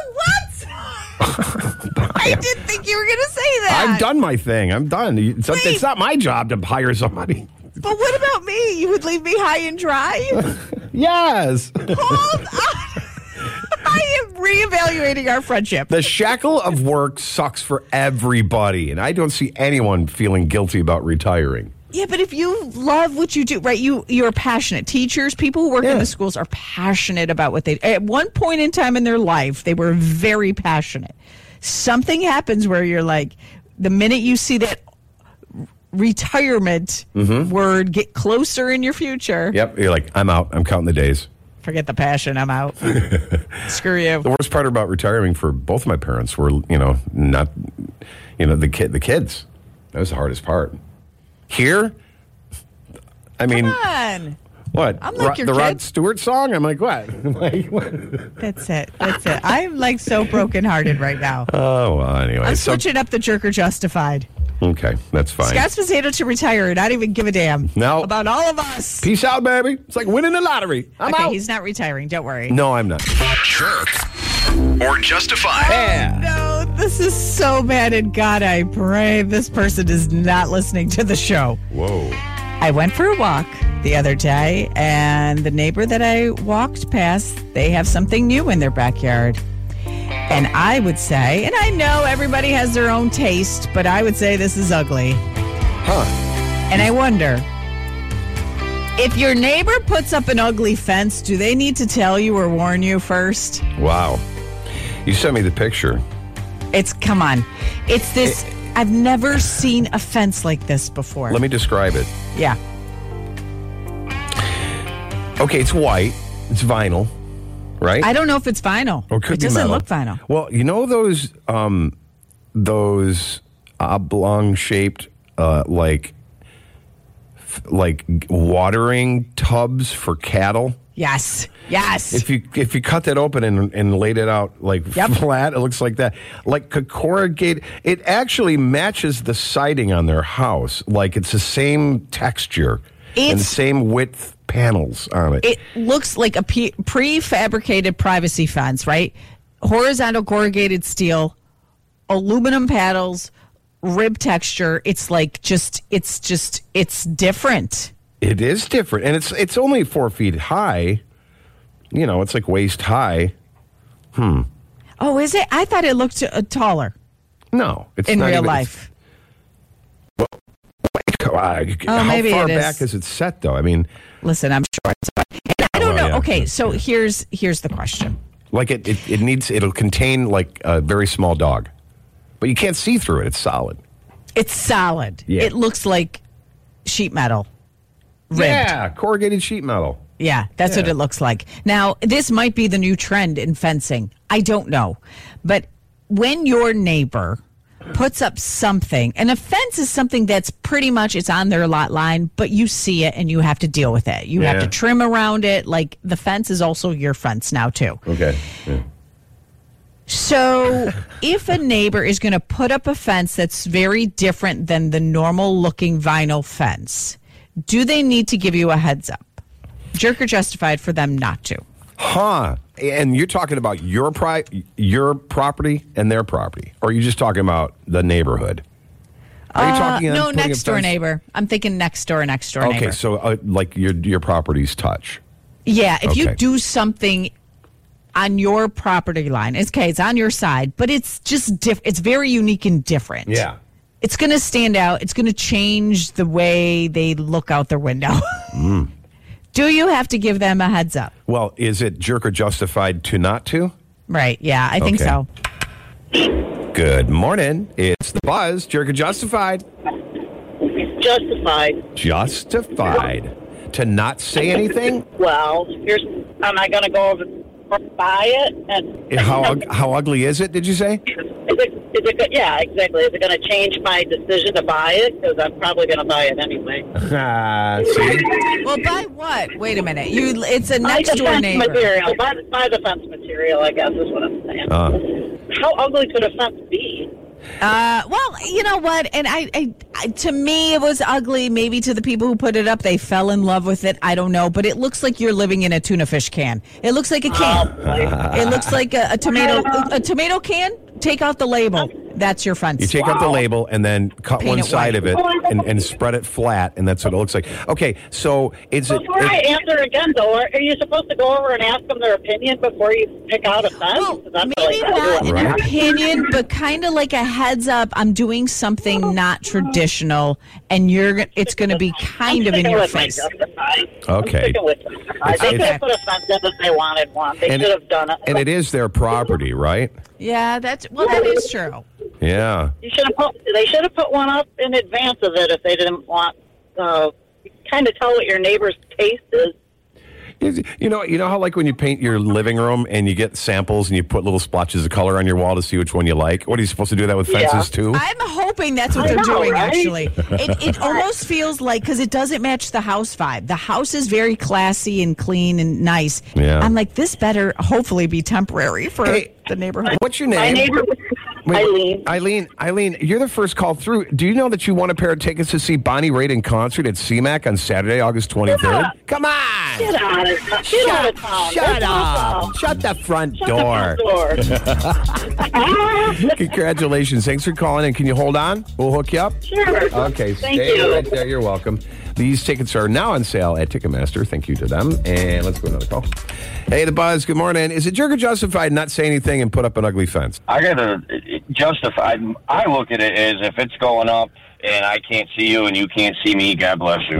I didn't think you were going to say that. I've done my thing. I'm done. It's, it's not my job to hire somebody. But what about me? You would leave me high and dry? Yes. Hold on. I am reevaluating our friendship. The shackle of work sucks for everybody, and I don't see anyone feeling guilty about retiring. Yeah, but if you love what you do, right, you, you're passionate. Teachers, people who work yeah. in the schools are passionate about what they do. At one point in time in their life, they were very passionate. Something happens where you're like, the minute you see that retirement mm-hmm. word get closer in your future. Yep, you're like, I'm out. I'm counting the days. Forget the passion. I'm out. Screw you. The worst part about retiring for both of my parents were, you know, not, you know, the kid, the kids. That was the hardest part. Here, I mean, come on. What? I'm like Ro- your the kid. Rod Stewart song? I'm like, what? like, what? That's it. That's it. I'm like so brokenhearted right now. Oh, well, anyway. I'm so, switching up the jerk or justified. Okay, that's fine. Scott's potato to retire, not even give a damn no. about all of us. Peace out, baby. It's like winning the lottery. I'm okay, out. he's not retiring. Don't worry. No, I'm not. Jerk or justified. Yeah. No, this is so bad. And God, I pray this person is not listening to the show. Whoa. I went for a walk the other day, and the neighbor that I walked past, they have something new in their backyard. And I would say, and I know everybody has their own taste, but I would say this is ugly. Huh. And I wonder, if your neighbor puts up an ugly fence, do they need to tell you or warn you first? Wow. You sent me the picture. It's, come on. It's this, it, I've never seen a fence like this before. Let me describe it. Yeah. Okay, it's white. It's vinyl, right? I don't know if it's vinyl. Or it could it be doesn't metal. look vinyl. Well, you know those um, those oblong-shaped, uh, like f- like watering tubs for cattle? Yes. Yes. If you if you cut that open and, and laid it out like yep. flat, it looks like that. Like a corrugated, it actually matches the siding on their house. Like it's the same texture it's, and the same width panels on it. It looks like a pre- prefabricated privacy fence, right? horizontal corrugated steel, aluminum paddles, rib texture. It's like just, it's just, it's different. It is different. And it's it's only four feet high. You know, it's like waist high. Hmm. Oh, is it? I thought it looked uh, taller. No. It's in not real even, life. Well, wait, oh, how maybe far it is. back is it set, though? I mean. Listen, I'm sure it's. And I don't well, know. yeah. Okay, so here's here's the question. Like it, it, it needs, it'll contain like a very small dog. But you can't see through it. It's solid. It's solid. Yeah. It looks like sheet metal. Ribbed. Yeah, corrugated sheet metal. Yeah, that's Yeah. what it looks like. Now, this might be the new trend in fencing. I don't know. But when your neighbor puts up something, and a fence is something that's pretty much, it's on their lot line, but you see it and you have to deal with it. You have Yeah. to trim around it. Like, the fence is also your fence now, too. Okay. Yeah. So if a neighbor is going to put up a fence that's very different than the normal looking vinyl fence, do they need to give you a heads up? Jerk or justified for them not to? Huh. And you're talking about your pri- your property and their property? Or are you just talking about the neighborhood? Are you Uh, talking no, putting a next door fence- neighbor. I'm thinking next door, next door Okay, neighbor. so uh, like your your properties touch. Yeah, if you Okay. do something on your property line, it's okay, it's on your side, but it's just diff- it's very unique and different. Yeah. It's going to stand out. It's going to change the way they look out their window. Mm. Do you have to give them a heads up? Well, is it jerk or justified to not to? Right, yeah, I think Okay. so. Good morning. It's the Buzz. Jerk or justified? Justified. Justified. To not say anything? Well, here's am I going to go over buy it and How ug- how ugly is it, did you say? is it is it go- yeah exactly is it going to change my decision to buy it because I'm probably going to buy it anyway. Ah, see? Well, buy what? Wait a minute. You, it's a Buy next the door fence neighbor. material. Buy, buy the fence material. I guess is what I'm saying. Uh, How ugly could a fence be? Uh, well, you know what? And I, I, I, to me, it was ugly. Maybe to the people who put it up, they fell in love with it. I don't know, but it looks like you're living in a tuna fish can. It looks like a can. It looks like a, a tomato, a, a tomato can. Take out the label. That's your fence. You take out the label and then cut Paint one it side white. of it and, and spread it flat, and that's what it looks like. Okay, so is it? Before I answer again, though, are are you supposed to go over and ask them their opinion before you pick out a fence? Well, 'Cause I'm maybe really not an Right. opinion, but kind of like a heads up. I'm doing something not traditional, and you're. g- It's going to be kind of in sticking your with my face. Justified. Okay. I'm sticking with Justified. It's- They could it's- have put a fence in if they wanted one. They And should it- have done it. And it is their property, right? Yeah, that's well, that is true. Yeah. You should have put. They should have put one up in advance of it if they didn't want. Uh, kind of tell what your neighbor's taste is. Is- You know, you know how like when you paint your living room and you get samples and you put little splotches of color on your wall to see which one you like. What are you supposed to do that with Yeah. fences too? I'm hoping that's what I they're know, doing. right? Actually, it, it almost feels like because it doesn't match the house vibe. The house is very classy and clean and nice. Yeah. I'm like, this better hopefully be temporary for Hey, the neighborhood. What's your My name? neighbor, Wait, Eileen. Eileen, Eileen, you're the first call through. Do you know that you won a pair of tickets to see Bonnie Raitt in concert at C MAC on Saturday, August twenty-third? Come on! Get out of town. Get out of town. Shut Get out up! of town. Shut the front Shut door. the front door. Congratulations. Thanks for calling in. Can you hold on? We'll hook you up. Sure. Okay, Thank stay you. right there. You're welcome. These tickets are now on sale at Ticketmaster. Thank you to them. And let's go another call. Hey, the Buzz. Good morning. Is it jerk or justified not say anything and put up an ugly fence? I gotta justify. I look at it as if it's going up and I can't see you and you can't see me. God bless you.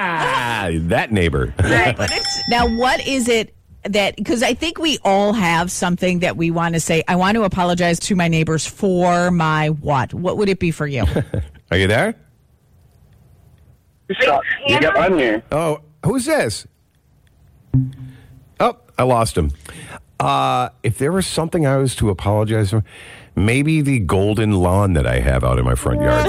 That neighbor. Now, what is it that, because I think we all have something that we want to say, I want to apologize to my neighbors for my what? What would it be for you? Are you there? You got on here. Oh, who's this? Oh, I lost him. Uh, if there was something I was to apologize for, maybe the golden lawn that I have out in my front yard.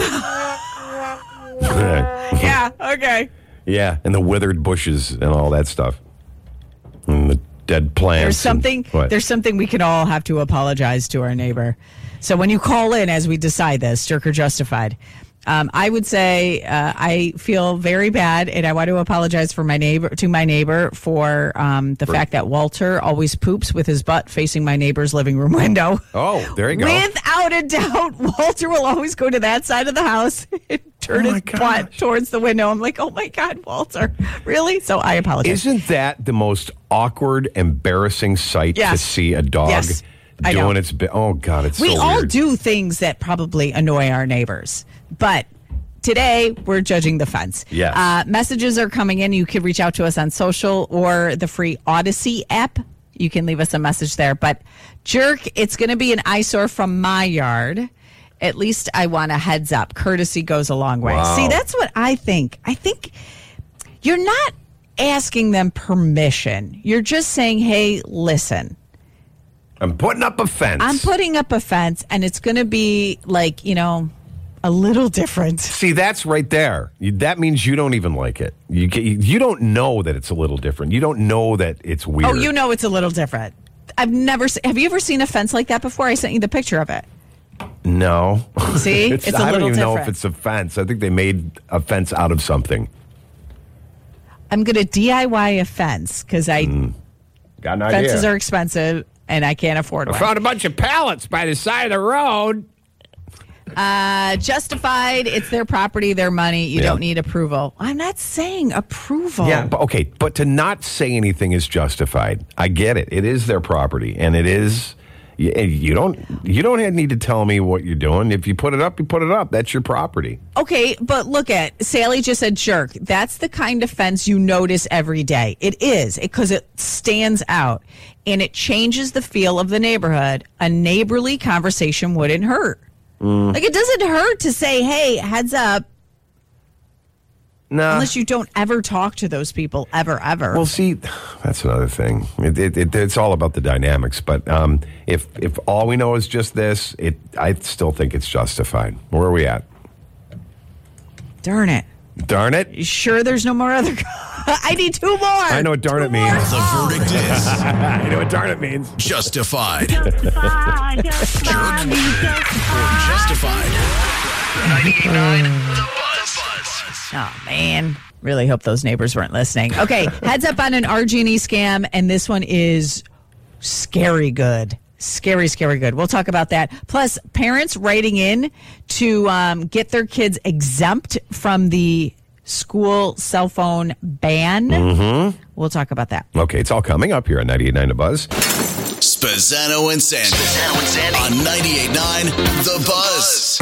Yeah, okay. Yeah, and the withered bushes and all that stuff. And the dead plants. There's something and- what? there's something we can all have to apologize to our neighbor. So when you call in as we decide this, jerk or justified, Um, I would say uh, I feel very bad, and I want to apologize for my neighbor to my neighbor for um, the fact that Walter always poops with his butt facing my neighbor's living room window. Oh, there you go. Without a doubt, Walter will always go to that side of the house and turn Oh, my his butt towards the window. I'm like, oh my God, Walter, really? So I apologize. Isn't that the most awkward, embarrassing sight Yes. to see a dog Yes, I know. doing its bit? Oh God, it's we so all weird. do things that probably annoy our neighbors, but today we're judging the fence. Yes. Uh, messages are coming in. You can reach out to us on social or the free Odyssey app. You can leave us a message there. But jerk, it's going to be an eyesore from my yard. At least I want a heads up. Courtesy goes a long way. Wow. See, that's what I think. I think you're not asking them permission. You're just saying, hey, listen. I'm putting up a fence. I'm putting up a fence, and it's going to be like, you know, a little different. See, that's right there. You, that means you don't even like it. You you don't know that it's a little different. You don't know that it's weird. Oh, you know it's a little different. I've never se- have you ever seen a fence like that before? I sent you the picture of it. No. See? It's a I don't little even know if different. it's a fence. I think they made a fence out of something. I'm going to D I Y a fence because I Got an fences idea. are expensive and I can't afford I one. found a bunch of pallets by the side of the road. Uh, justified. It's their property, their money. You Yeah. don't need approval. I'm not saying approval. Yeah, but okay, but to not say anything is justified. I get it. It is their property, and it is. You, you don't. You don't need to tell me what you're doing. If you put it up, you put it up. That's your property. Okay, but look at Sally just said jerk. That's the kind of fence you notice every day. It is because it stands out and it changes the feel of the neighborhood. A neighborly conversation wouldn't hurt. Mm. Like it doesn't hurt to say, "Hey, heads up." No. Unless you don't ever talk to those people ever, ever. Well, see, that's another thing. It, it, it, it's all about the dynamics. But um, if if all we know is just this, it I still think it's justified. Where are we at? Darn it! Darn it! You sure there's no more other? I need two more. I know what darn it means. The verdict is I know what darn it means. justified. Justified, justified, Justified. ninety-eight point nine The Buzz. Oh, man. Really hope those neighbors weren't listening. Okay, heads up on an R G and E scam, and this one is scary good. Scary, scary good. We'll talk about that. Plus, parents writing in to um, get their kids exempt from the school cell phone ban. Mm-hmm. We'll talk about that. Okay, it's all coming up here on ninety-eight point nine The Buzz. Spazzano and Sandy. Spazzano and Sandy. On ninety-eight point nine The Buzz.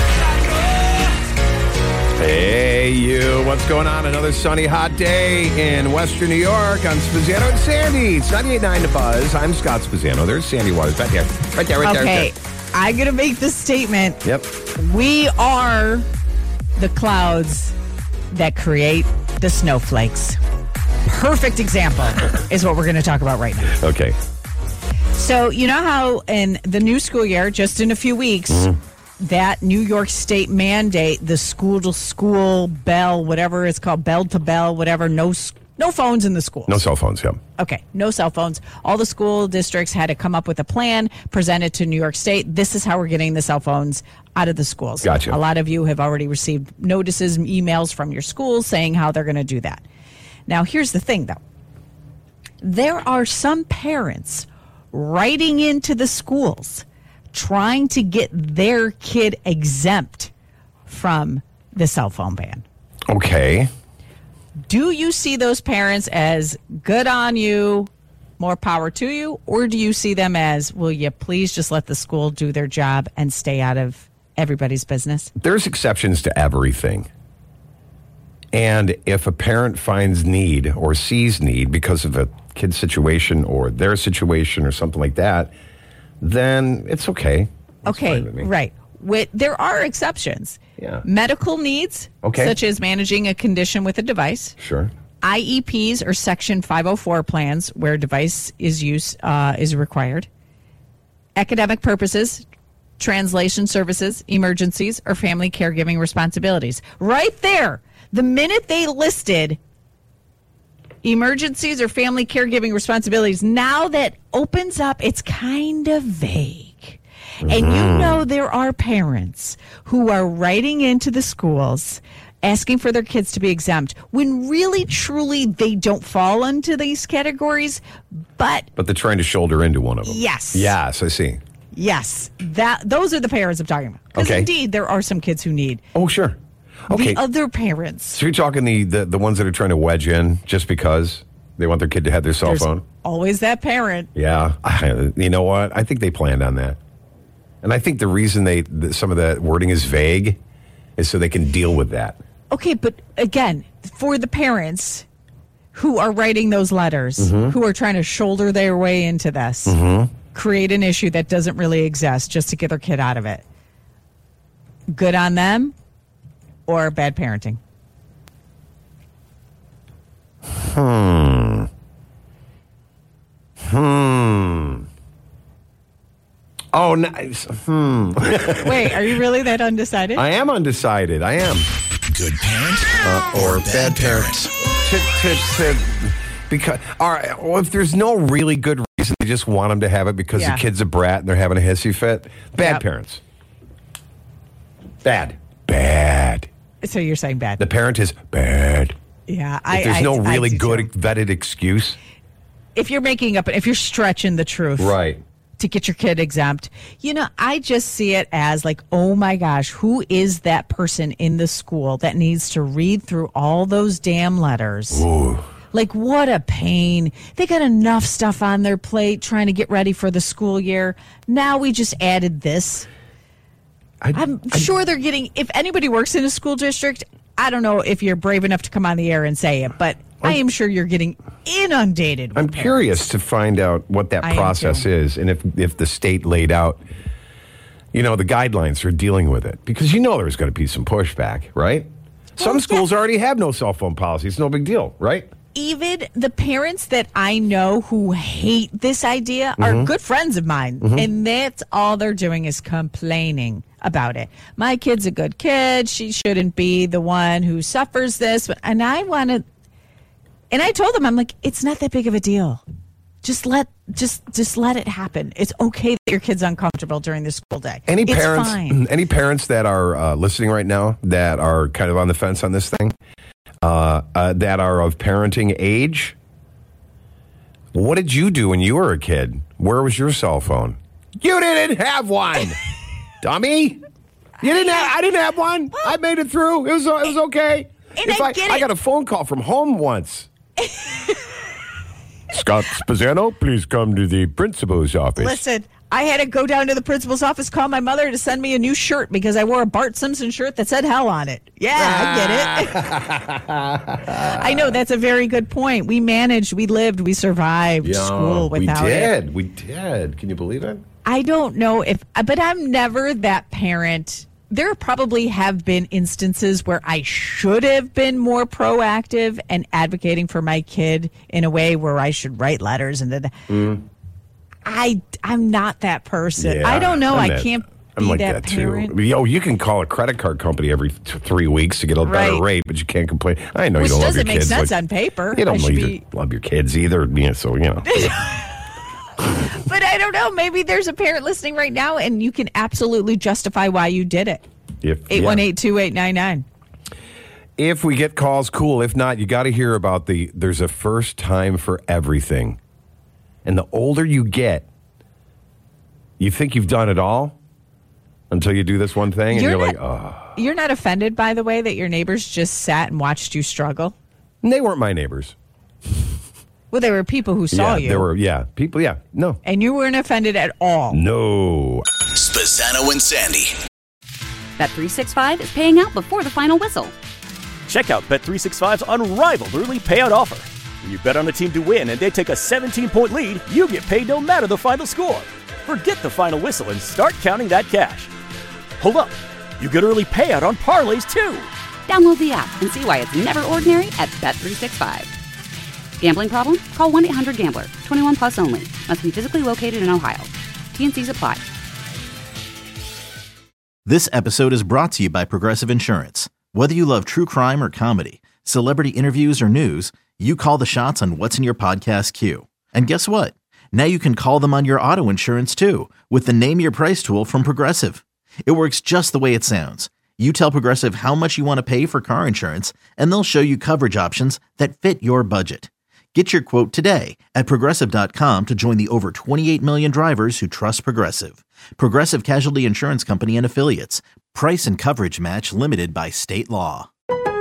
Hey, you. What's going on? Another sunny, hot day in Western New York on Spazzano and Sandy. It's ninety-eight point nine The Buzz. I'm Scott Spazzano. There's Sandy Waters right there. Right there, right there. Okay, Right I'm going to make this statement. there. Yep. We are the clouds that create the snowflakes. Perfect example is what we're going to talk about right now. Okay. So, you know how in the new school year, just in a few weeks, Mm-hmm. that New York State mandate, the school to school bell, whatever it's called, bell to bell, whatever, no s- no phones in the schools. No cell phones, yeah. Okay, no cell phones. All the school districts had to come up with a plan, present it to New York State. This is how we're getting the cell phones out of the schools. Gotcha. A lot of you have already received notices, emails from your schools saying how they're going to do that. Now, here's the thing, though. There are some parents writing into the schools trying to get their kid exempt from the cell phone ban. Okay. Do you see those parents as good on you, more power to you, or do you see them as, will you please just let the school do their job and stay out of everybody's business? There's exceptions to everything. And if a parent finds need or sees need because of a kid's situation or their situation or something like that, then it's okay. That's Okay, fine with me. right. With, there are exceptions. Yeah. Medical needs, Okay. such as managing a condition with a device. Sure. I E Ps or Section five oh four plans where device is use uh, is required. Academic purposes, translation services, emergencies, or family caregiving responsibilities. Right there, the minute they listed emergencies or family caregiving responsibilities, now that opens up, it's kind of vague. And you know there are parents who are writing into the schools asking for their kids to be exempt when really, truly, they don't fall into these categories. But But they're trying to shoulder into one of them. Yes. Yes, I see. yes, that those are the parents I'm talking about. Because Okay. indeed, there are some kids who need Oh, sure. Okay. the other parents. So you're talking the, the, the ones that are trying to wedge in just because they want their kid to have their cell There's phone? always that parent. Yeah. I, you know what? I think they planned on that. And I think the reason they that some of the wording is vague is so they can deal with that. Okay, but again, for the parents who are writing those letters, Mhm. who are trying to shoulder their way into this, Mm-hmm. create an issue that doesn't really exist just to get their kid out of it. Good on them or bad parenting? Hmm. Hmm. Oh, nice. Hmm. Wait, are you really that undecided? I am undecided. I am. Good parent uh, or bad parent? To, to, to, because, all right, well, if there's no really good reason, they just want them to have it because Yeah. the kid's a brat and they're having a hissy fit. Bad Yep. parents. Bad. Bad. So you're saying bad? The parent is bad. Yeah, If there's I, no I, really I do good too. vetted excuse. If you're making up, if you're stretching the truth, Right. to get your kid exempt, you know, I just see it as like, oh my gosh, who is that person in the school that needs to read through all those damn letters? Ooh. Like, what a pain. They got enough stuff on their plate trying to get ready for the school year. Now we just added this. I, I'm sure they're getting, if anybody works in a school district, I don't know if you're brave enough to come on the air and say it, but I am sure you're getting inundated with I'm parents. curious to find out what that I am process too. is and if, if the state laid out, you know, the guidelines for dealing with it. Because you know there's going to be some pushback, right? Some schools already have no cell phone policy. It's no big deal, right? Even the parents that I know who hate this idea are Mhm. good friends of mine. Mhm. And that's all they're doing is complaining about it. My kid's a good kid. She shouldn't be the one who suffers this. But And I want to, and I told them, I'm like, it's not that big of a deal. Just let, just, just let it happen. It's okay that your kid's uncomfortable during the school day. Any it's parents, fine. any parents that are uh, listening right now that are kind of on the fence on this thing, uh, uh, that are of parenting age, what did you do when you were a kid? Where was your cell phone? You didn't have one, dummy. You didn't. Have, I didn't have one. I made it through. It was. It was okay. And If I I, get I it. got a phone call from home once. Scott Spazzano, please come to the principal's office. Listen, I had to go down to the principal's office, call my mother to send me a new shirt because I wore a Bart Simpson shirt that said hell on it. Yeah, I get it. I know, that's a very good point. We managed, we lived, we survived Yeah, school without we it. did. We did. Can you believe it? I don't know if, but I'm never that parent. There probably have been instances where I should have been more proactive and advocating for my kid in a way where I should write letters and then Mm. I I'm not that person. Yeah, I don't know. I'm I that- can't I'm be like that, that, parent. too. Yo, you can call a credit card company every th- three weeks to get a better Right. rate, but you can't complain. I know Which you don't love your doesn't make kids. sense like- on paper. You I don't should need be- to love your kids either. Yeah, so you know. But I don't know. Maybe there's a parent listening right now, and you can absolutely justify why you did it. If, Eight yeah. one eight two eight nine nine. If we get calls, cool. If not, you got to hear about the. There's a first time for everything, and the older you get, you think you've done it all until you do this one thing, and You're you're, not- like, oh. You're not offended, by the way, that your neighbors just sat and watched you struggle? And they weren't my neighbors. Well, there were people who saw yeah, you. there were. Yeah, people. Yeah, no, And you weren't offended at all. no. Spazzano and Sandy. Bet three sixty-five is paying out before the final whistle. Check out Bet three sixty-five's unrivaled early payout offer. When you bet on a team to win and they take a seventeen-point lead, you get paid no matter the final score. Forget the final whistle and start counting that cash. Hold up. You get early payout on parlays, too. Download the app and see why it's never ordinary at Bet three sixty-five. Gambling problem? Call one eight hundred gambler. twenty-one plus only. Must be physically located in Ohio. T N Cs apply. This episode is brought to you by Progressive Insurance. Whether you love true crime or comedy, celebrity interviews or news, you call the shots on what's in your podcast queue. And guess what? Now you can call them on your auto insurance too with the Name Your Price tool from Progressive. It works just the way it sounds. You tell Progressive how much you want to pay for car insurance, and they'll show you coverage options that fit your budget. Get your quote today at Progressive dot com to join the over twenty-eight million drivers who trust Progressive. Progressive Casualty Insurance Company and Affiliates. Price and coverage match limited by state law.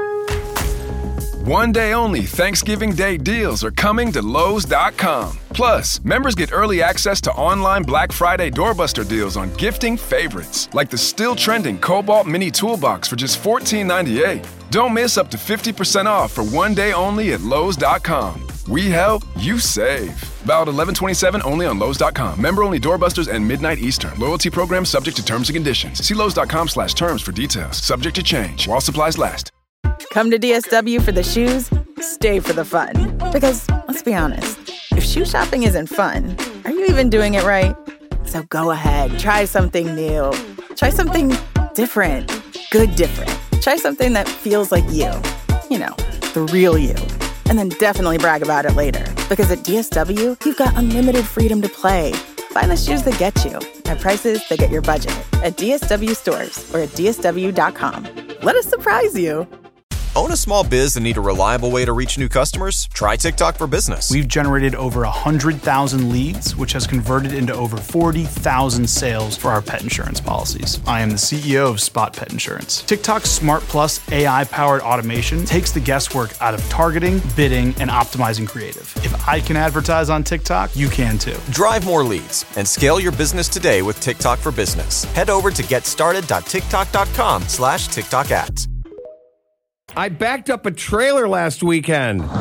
One day only Thanksgiving Day deals are coming to Lowe's dot com. Plus, members get early access to online Black Friday doorbuster deals on gifting favorites, like the still trending Cobalt Mini Toolbox for just fourteen ninety-eight. Don't miss up to fifty percent off for one day only at Lowe's dot com. We help, you save. Valid eleven twenty-seven only on Lowe's dot com. Member only doorbusters and midnight Eastern. Loyalty program subject to terms and conditions. See Lowe's dot com slash terms for details. Subject to change while supplies last. Come to D S W for the shoes, stay for the fun. Because, let's be honest, if shoe shopping isn't fun, are you even doing it right? So go ahead, try something new. Try something different. Good different. Try something that feels like you. You know, the real you. And then definitely brag about it later. Because at D S W, you've got unlimited freedom to play. Find the shoes that get you at prices that get your budget at D S W stores or at D S W dot com. Let us surprise you. Own a small biz and need a reliable way to reach new customers? Try TikTok for Business. We've generated over one hundred thousand leads, which has converted into over forty thousand sales for our pet insurance policies. I am the C E O of Spot Pet Insurance. TikTok's Smart Plus A I-powered automation takes the guesswork out of targeting, bidding, and optimizing creative. If I can advertise on TikTok, you can too. Drive more leads and scale your business today with TikTok for Business. Head over to getstarted dot tiktok dot com slash TikTok ads. I backed up a trailer last weekend. Hey,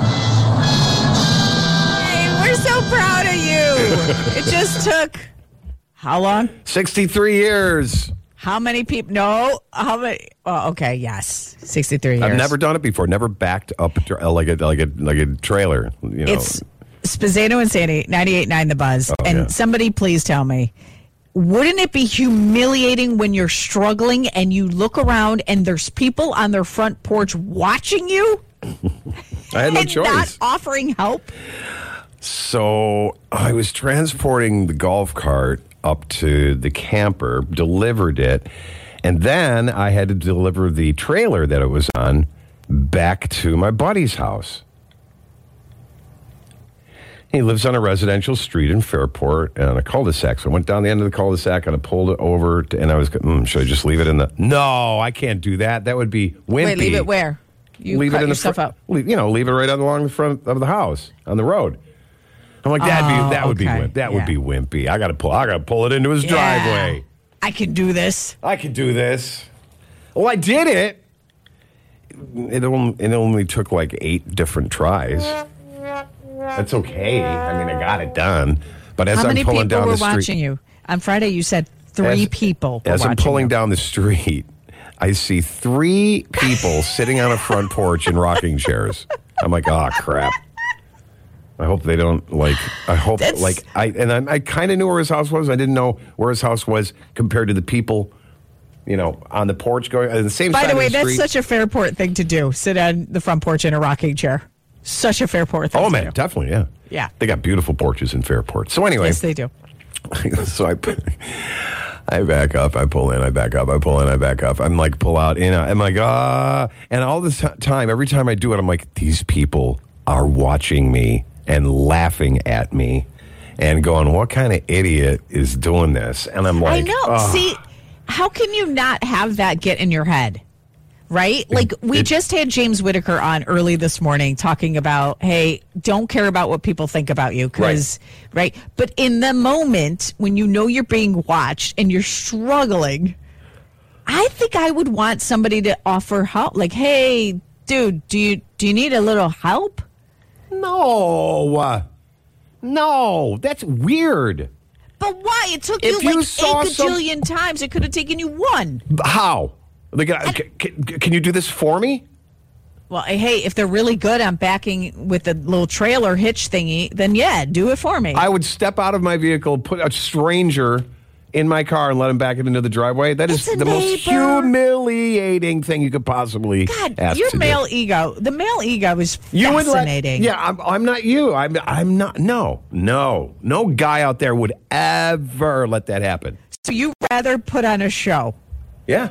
we're so proud of you. It just took how long? sixty-three years. How many people? No, how many? Oh, okay, yes, sixty-three years. I've never done it before. Never backed up a tra- like a like a like a trailer. You know, it's Spazzano and Sandy, ninety-eight point nine The Buzz, oh, and yeah. Somebody please tell me. Wouldn't it be humiliating when you're struggling and you look around and there's people on their front porch watching you? I had no and choice. Not offering help? So I was transporting the golf cart up to the camper, delivered it, and then I had to deliver the trailer that it was on back to my buddy's house. He lives on a residential street in Fairport and on a cul-de-sac. So I went down the end of the cul-de-sac and I pulled it over to, and I was, mm, should I just leave it in the, no, I can't do that. That would be wimpy. Wait, leave it where? You leave cut it in yourself the fr- up. Leave, you know, leave it right along the front of the house on the road. I'm like, that'd oh, be, that would okay. be, wimp, that yeah. would be wimpy. I got to pull, I got to pull it into his yeah. driveway. I can do this. I can do this. Well, I did it. It only, it only took like eight different tries. That's okay. I mean, I got it done. But as How I'm many pulling people down were the street, watching you? On Friday, you said three as, people were As I'm watching pulling you. down the street, I see three people sitting on a front porch in rocking chairs. I'm like, oh, crap. I hope they don't, like, I hope, That's... like, I and I, I kind of knew where his house was. I didn't know where his house was compared to the people, you know, on the porch going, on the same By side the way, of the that's street. such a Fairport thing to do. Sit on the front porch in a rocking chair. Such a Fairport thing Oh, to man, do. definitely, yeah. Yeah. They got beautiful porches in Fairport. So anyway. Yes, they do. So I, I back up, I pull in, I back up, I pull in, I back up. I'm like, pull out, in. I'm like, ah. And all this time, every time I do it, I'm like, these people are watching me and laughing at me and going, what kind of idiot is doing this? And I'm like, I know. oh. See, how can you not have that get in your head? Right? Like, we it, just had James Whitaker on early this morning talking about, hey, don't care about what people think about you. Because, right. right? But in the moment, when you know you're being watched and you're struggling, I think I would want somebody to offer help. Like, hey, dude, do you do you need a little help? No. No, that's weird. But why? It took If you you like saw eight some- gajillion times. It could have taken you one. How? Like, uh, can, can, can you do this for me? Well, hey, if they're really good on backing with the little trailer hitch thingy, then yeah, do it for me. I would step out of my vehicle, put a stranger in my car and let him back into the driveway. That is the most humiliating thing you could possibly God, ask your to male do. ego. The male ego is You would let- fascinating. yeah, I'm, I'm not you. I'm I'm not. No, no, no guy out there would ever let that happen. So you rather put on a show? Yeah.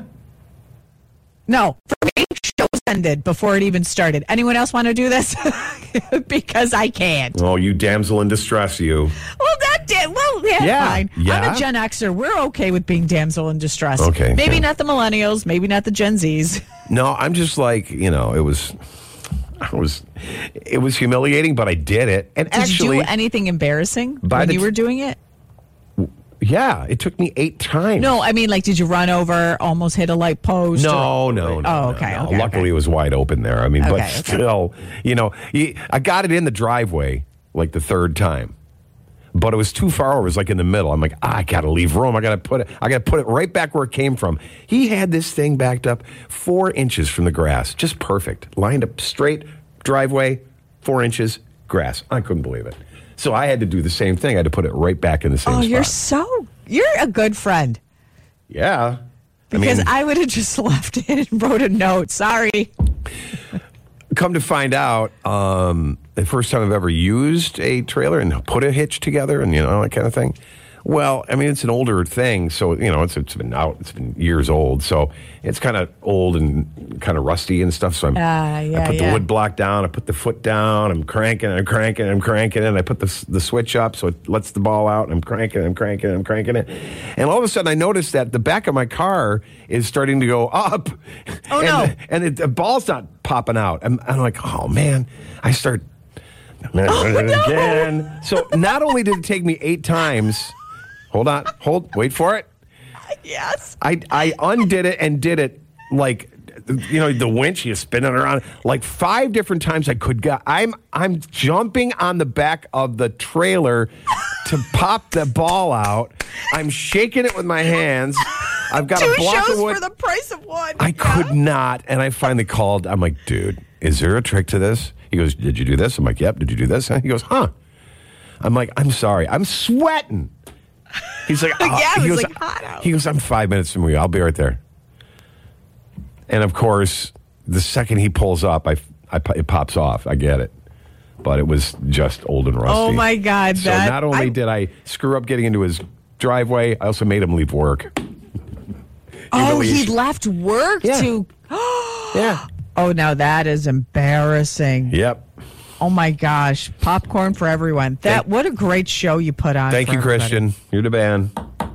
No, for me, shows ended before it even started. Anyone else want to do this? Because I can't. Oh, you damsel in distress, you. Well, that did. Well, yeah, Yeah, fine. yeah. I'm a Gen Xer. We're okay with being damsel in distress. Okay, Maybe yeah. not the millennials. Maybe not the Gen Zs. No, I'm just like, you know, it was, I was, it was humiliating, but I did it. And Did actually, you do anything embarrassing By when the you t- were doing it? yeah, it took me eight times. No, I mean, like, did you run over, almost hit a light post? No, or- no, no. Oh, no, okay. no. okay Luckily, okay. it was wide open there. I mean, but Okay, okay. still, you know, you- I got it in the driveway like the third time, but it was too far over. It was like in the middle. I'm like, ah, I got to leave room. I got to put it. I got to put it right back where it came from. He had this thing backed up four inches from the grass, just perfect, lined up straight driveway, four inches grass. I couldn't believe it. So I had to do the same thing. I had to put it right back in the same Oh, spot. you're so, you're a good friend. Yeah. Because mean- I would have just left it and wrote a note. Sorry. Come to find out, um, the first time I've ever used a trailer and put a hitch together and, you know, that kind of thing. Well, I mean, it's an older thing, so, you know, it's, it's been out, it's been years old, so it's kind of old and kind of rusty and stuff, so I'm, Ah, yeah, I put yeah. the wood block down, I put the foot down, I'm cranking, I'm cranking, I'm cranking it, and I put the, the switch up so it lets the ball out, and I'm cranking, I'm cranking, I'm cranking it. And all of a sudden I noticed that the back of my car is starting to go up. Oh, and no. The, and it, the ball's not popping out. I'm, I'm like, oh, man. I start Oh, no. again. So not only did it take me eight times, hold on, hold, wait for it. Yes. I, I undid it and did it like, you know, the winch, you spin it around like five different times. I could go. I'm I'm jumping on the back of the trailer to pop the ball out. I'm shaking it with my hands. I've got Two a block shows of wood. for the price of one. I could not, and I finally called. I'm like, dude, is there a trick to this? He goes, did you do this? I'm like, yep. Did you do this? And he goes, huh? I'm like, I'm sorry. I'm sweating. He's like, oh. Yeah, it he was, goes, like, hot out. He goes, I'm five minutes from you. I'll be right there. And of course, the second he pulls up, I, I it pops off. I get it, but it was just old and rusty. Oh, my God. So that, not only I- did I screw up getting into his driveway, I also made him leave work. Oh, really- he left work Yeah. to. Yeah. Oh, now that is embarrassing. Yep. Oh, my gosh. Popcorn for everyone. That Thank- What a great show you put on. Thank for you, everybody. Christian. You're the man.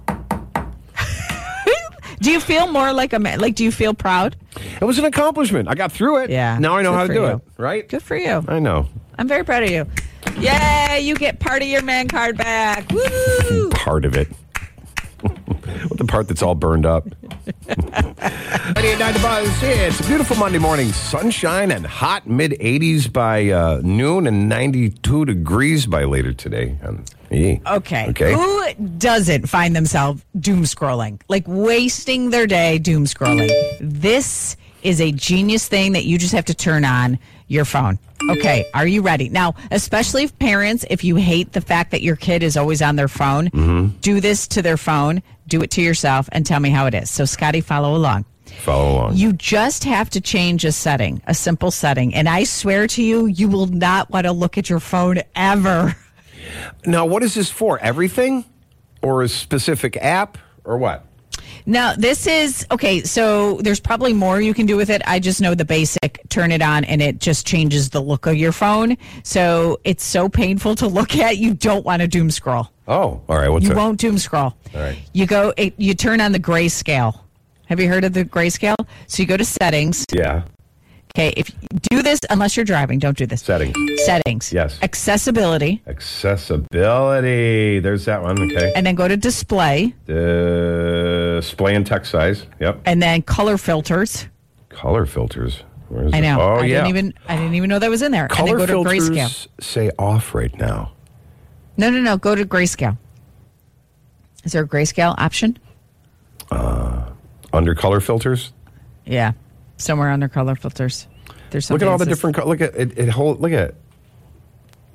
Do you feel more like a man? Like, do you feel proud? It was an accomplishment. I got through it. Yeah. Now I know Good how to for do you. it. Right? Good for you. I know. I'm very proud of you. Yay, you get part of your man card back. Woo! Part of it. What the part that's all burned up? ninety-eight point nine The Buzz. It's a beautiful Monday morning. Sunshine and hot mid eighties by uh, noon and ninety-two degrees by later today. Um, yeah. Okay. Okay. Who doesn't find themselves doom scrolling? Like wasting their day doom scrolling. This is a genius thing that you just have to turn on your phone. Okay, are you ready? Now, especially if parents, if you hate the fact that your kid is always on their phone, Mm-hmm. do this to their phone, do it to yourself, and tell me how it is. So, Scotty, follow along. Follow along. You just have to change a setting, a simple setting. And I swear to you, you will not want to look at your phone ever. Now, what is this for? Everything? Or a specific app? Or what? Now, this is okay. So there's probably more you can do with it. I just know the basic turn it on and it just changes the look of your phone. So it's so painful to look at. You don't want to doom scroll. Oh, all right. What's you that? won't doom scroll. All right. You go, it, you turn on the grayscale. Have you heard of the grayscale? So you go to settings. Yeah. Okay. If you do this, unless you're driving, don't do this. Settings. Settings. Yes. Accessibility. Accessibility. There's that one. Okay. And then go to display. Display and text size. Yep. And then color filters. Color filters. Where is I it? know. Oh, I yeah. didn't even I didn't even know that was in there. Color and then go to filters grayscale. say off right now. No, no, no. Go to grayscale. Is there a grayscale option? Uh, under color filters. Yeah, somewhere under color filters. There's Look something at all the that says- different. Co- look at it. It hold. Look at it.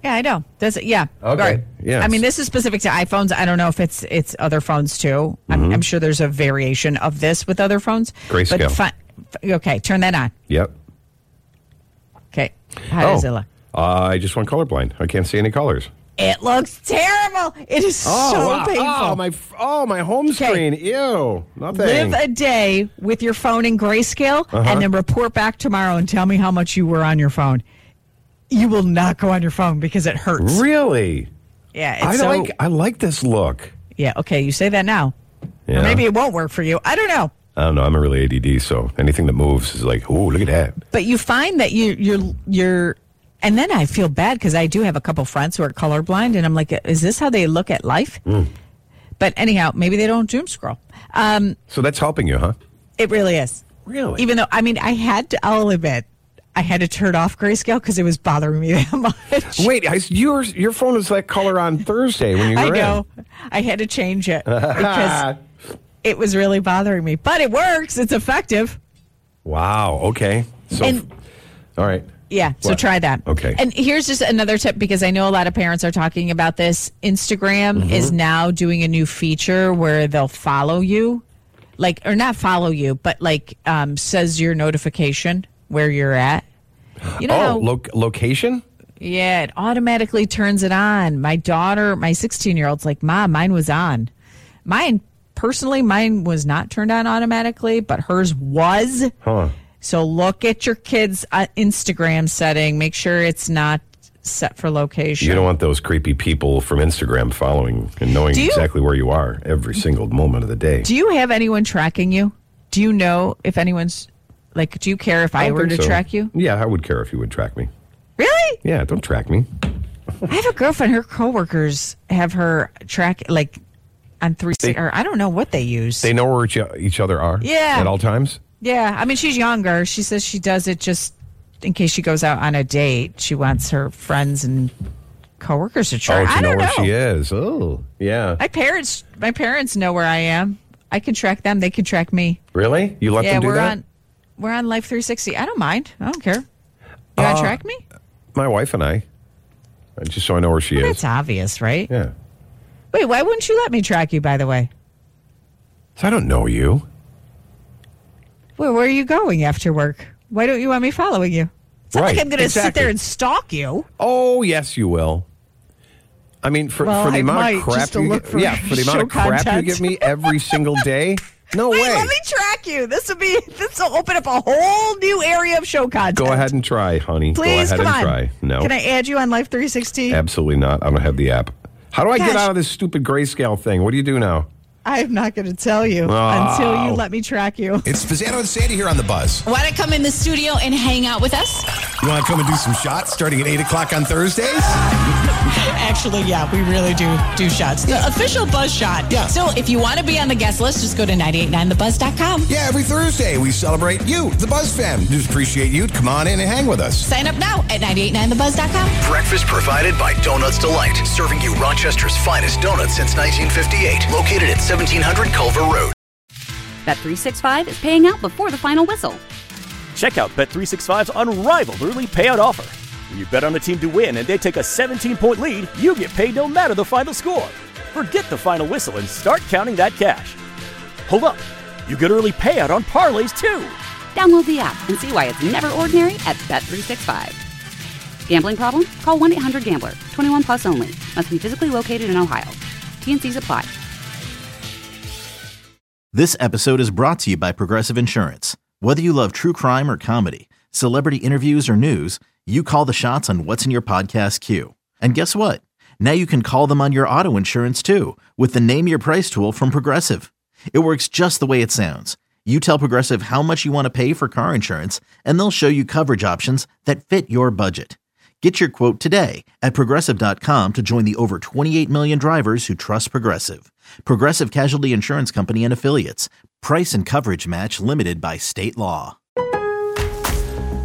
Yeah, I know. Does it? Yeah. Okay. Right. Yes. I mean, this is specific to iPhones. I don't know if it's it's other phones too. I'm, Mhm. I'm sure there's a variation of this with other phones. Grayscale. But fi- okay, turn that on. Yep. Okay. How oh. does it look? Uh, I just went colorblind. I can't see any colors. It looks terrible. It is Oh, so wow. painful. Oh, my, oh, my home screen. Ew. Nothing. Live a day with your phone in grayscale Uh-huh. and then report back tomorrow and tell me how much you were on your phone. You will not go on your phone because it hurts. Really? Yeah, it's I so, like I like this look. Yeah, okay, you say that now. Yeah. Or maybe it won't work for you. I don't know. I don't know. I'm a really A D D, so anything that moves is like, oh, look at that. But you find that you you're you're and then I feel bad because I do have a couple friends who are colorblind and I'm like, is this how they look at life? Mm. But anyhow, maybe they don't doom scroll. Um, So that's helping you, huh? it really is. Really? Even though I mean I had to I'll admit I had to turn off grayscale because it was bothering me that much. Wait, I, your your phone was that color on Thursday when you were I in. know. I had to change it because it was really bothering me. But it works. It's effective. Wow. Okay. So, And- all right. Yeah, so What? try that. Okay. And here's just another tip because I know a lot of parents are talking about this. Instagram Mhm. is now doing a new feature where they'll follow you, like, or not follow you, but like um, says your notification where you're at. You know, oh, how- lo- location? yeah, it automatically turns it on. My daughter, my sixteen year old's like, Mom, mine was on. Mine, personally, mine was not turned on automatically, but hers was. Huh. So look at your kids' uh, Instagram setting. Make sure it's not set for location. You don't want those creepy people from Instagram following and knowing Do you- exactly where you are every single moment of the day. Do you have anyone tracking you? Do you know if anyone's, like, do you care if I, don't were think to so. track you? Yeah, I would care if you would track me. Really? Yeah, don't track me. I have a girlfriend, her coworkers have her track, like, on three sixty, or I don't know what they use. They know where each, each other are Yeah. at all times? Yeah, I mean, she's younger. She says she does it just in case she goes out on a date. She wants her friends and coworkers to Oh, track. to I know don't where know. she is. Oh, yeah. My parents, my parents know where I am. I can track them. They can track me. Really? You let yeah, them do we're that? on. We're on Life three sixty. I don't mind. I don't care. You want to Uh, track me? My wife and I. Uh, Just so I know where she Well, is. that's obvious, right? Yeah. Wait, why wouldn't you let me track you? By the way, So I don't know you. where, where are you going after work? Why don't you want me following you? It's not Right, like I'm going to sit exactly. there and stalk you. Oh, yes, you will. I mean, for, Well, for the I amount might, of crap just to you look get, for yeah, for the amount show of crap content. you give me every single day. No Wait, way. let me track you. This will be. This will open up a whole new area of show content. Go ahead and try, honey. Please, Go ahead come and on. try. No. Can I add you on Life three sixty? Absolutely not. I don't have the app. How do I get Gosh. out of this stupid grayscale thing? What do you do now? I'm not going to tell you Oh. until you let me track you. It's Fasano and Sandy here on The Buzz. Want to come in the studio and hang out with us? You want to come and do some shots starting at eight o'clock on Thursdays? Actually, yeah, we really do do shots. The official Buzz shot. Yeah. So if you want to be on the guest list, just go to nine eight nine the buzz dot com. Yeah, every Thursday we celebrate you, the Buzz fam. Just appreciate you. Come on in and hang with us. Sign up now at nine eight nine the buzz dot com. Breakfast provided by Donuts Delight, serving you Rochester's finest donuts since nineteen fifty-eight. Located at seventeen hundred Culver Road. Bet three sixty-five is paying out before the final whistle. Check out Bet three sixty-five's unrivaled early payout offer. When you bet on a team to win and they take a seventeen-point lead, you get paid no matter the final score. Forget the final whistle and start counting that cash. Hold up. You get early payout on parlays, too. Download the app and see why it's never ordinary at Bet three sixty-five. Gambling problem? Call one eight hundred gambler. twenty-one plus only. Must be physically located in Ohio. T N Cs apply. This episode is brought to you by Progressive Insurance. Whether you love true crime or comedy, celebrity interviews or news, you call the shots on what's in your podcast queue. And guess what? Now you can call them on your auto insurance too with the Name Your Price tool from Progressive. It works just the way it sounds. You tell Progressive how much you want to pay for car insurance, and they'll show you coverage options that fit your budget. Get your quote today at Progressive dot com to join the over twenty-eight million drivers who trust Progressive. Progressive Casualty Insurance Company and Affiliates. Price and coverage match limited by state law.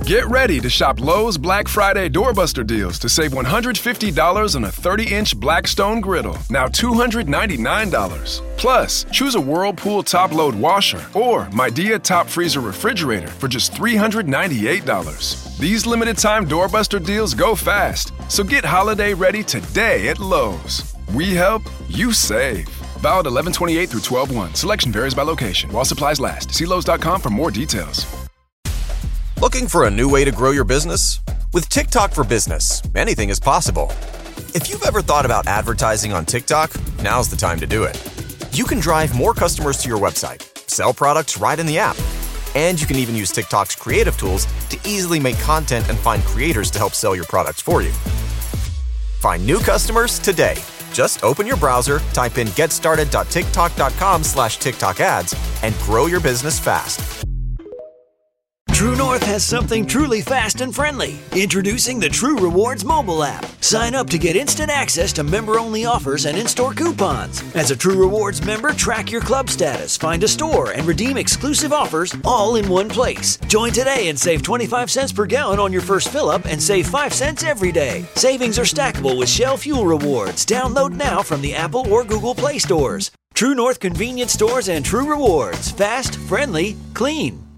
Get ready to shop Lowe's Black Friday Doorbuster deals to save one hundred fifty dollars on a thirty-inch Blackstone griddle, now two hundred ninety-nine dollars. Plus, choose a Whirlpool top-load washer or Midea top freezer refrigerator for just three hundred ninety-eight dollars. These limited-time Doorbuster deals go fast, so get holiday ready today at Lowe's. We help, you save. Valid eleven twenty-eight through twelve one. Selection varies by location. While supplies last. See Lowe's dot com for more details. Looking for a new way to grow your business? With TikTok for Business, anything is possible. If you've ever thought about advertising on TikTok, now's the time to do it. You can drive more customers to your website, sell products right in the app, and you can even use TikTok's creative tools to easily make content and find creators to help sell your products for you. Find new customers today. Just open your browser, type in getstarted.tiktok.com slash TikTok ads, and grow your business fast. True North has something truly fast and friendly. Introducing the True Rewards mobile app. Sign up to get instant access to member-only offers and in-store coupons. As a True Rewards member, track your club status, find a store, and redeem exclusive offers all in one place. Join today and save twenty-five cents per gallon on your first fill-up and save five cents every day. Savings are stackable with Shell Fuel Rewards. Download now from the Apple or Google Play stores. True North convenience stores and True Rewards. Fast, friendly, clean.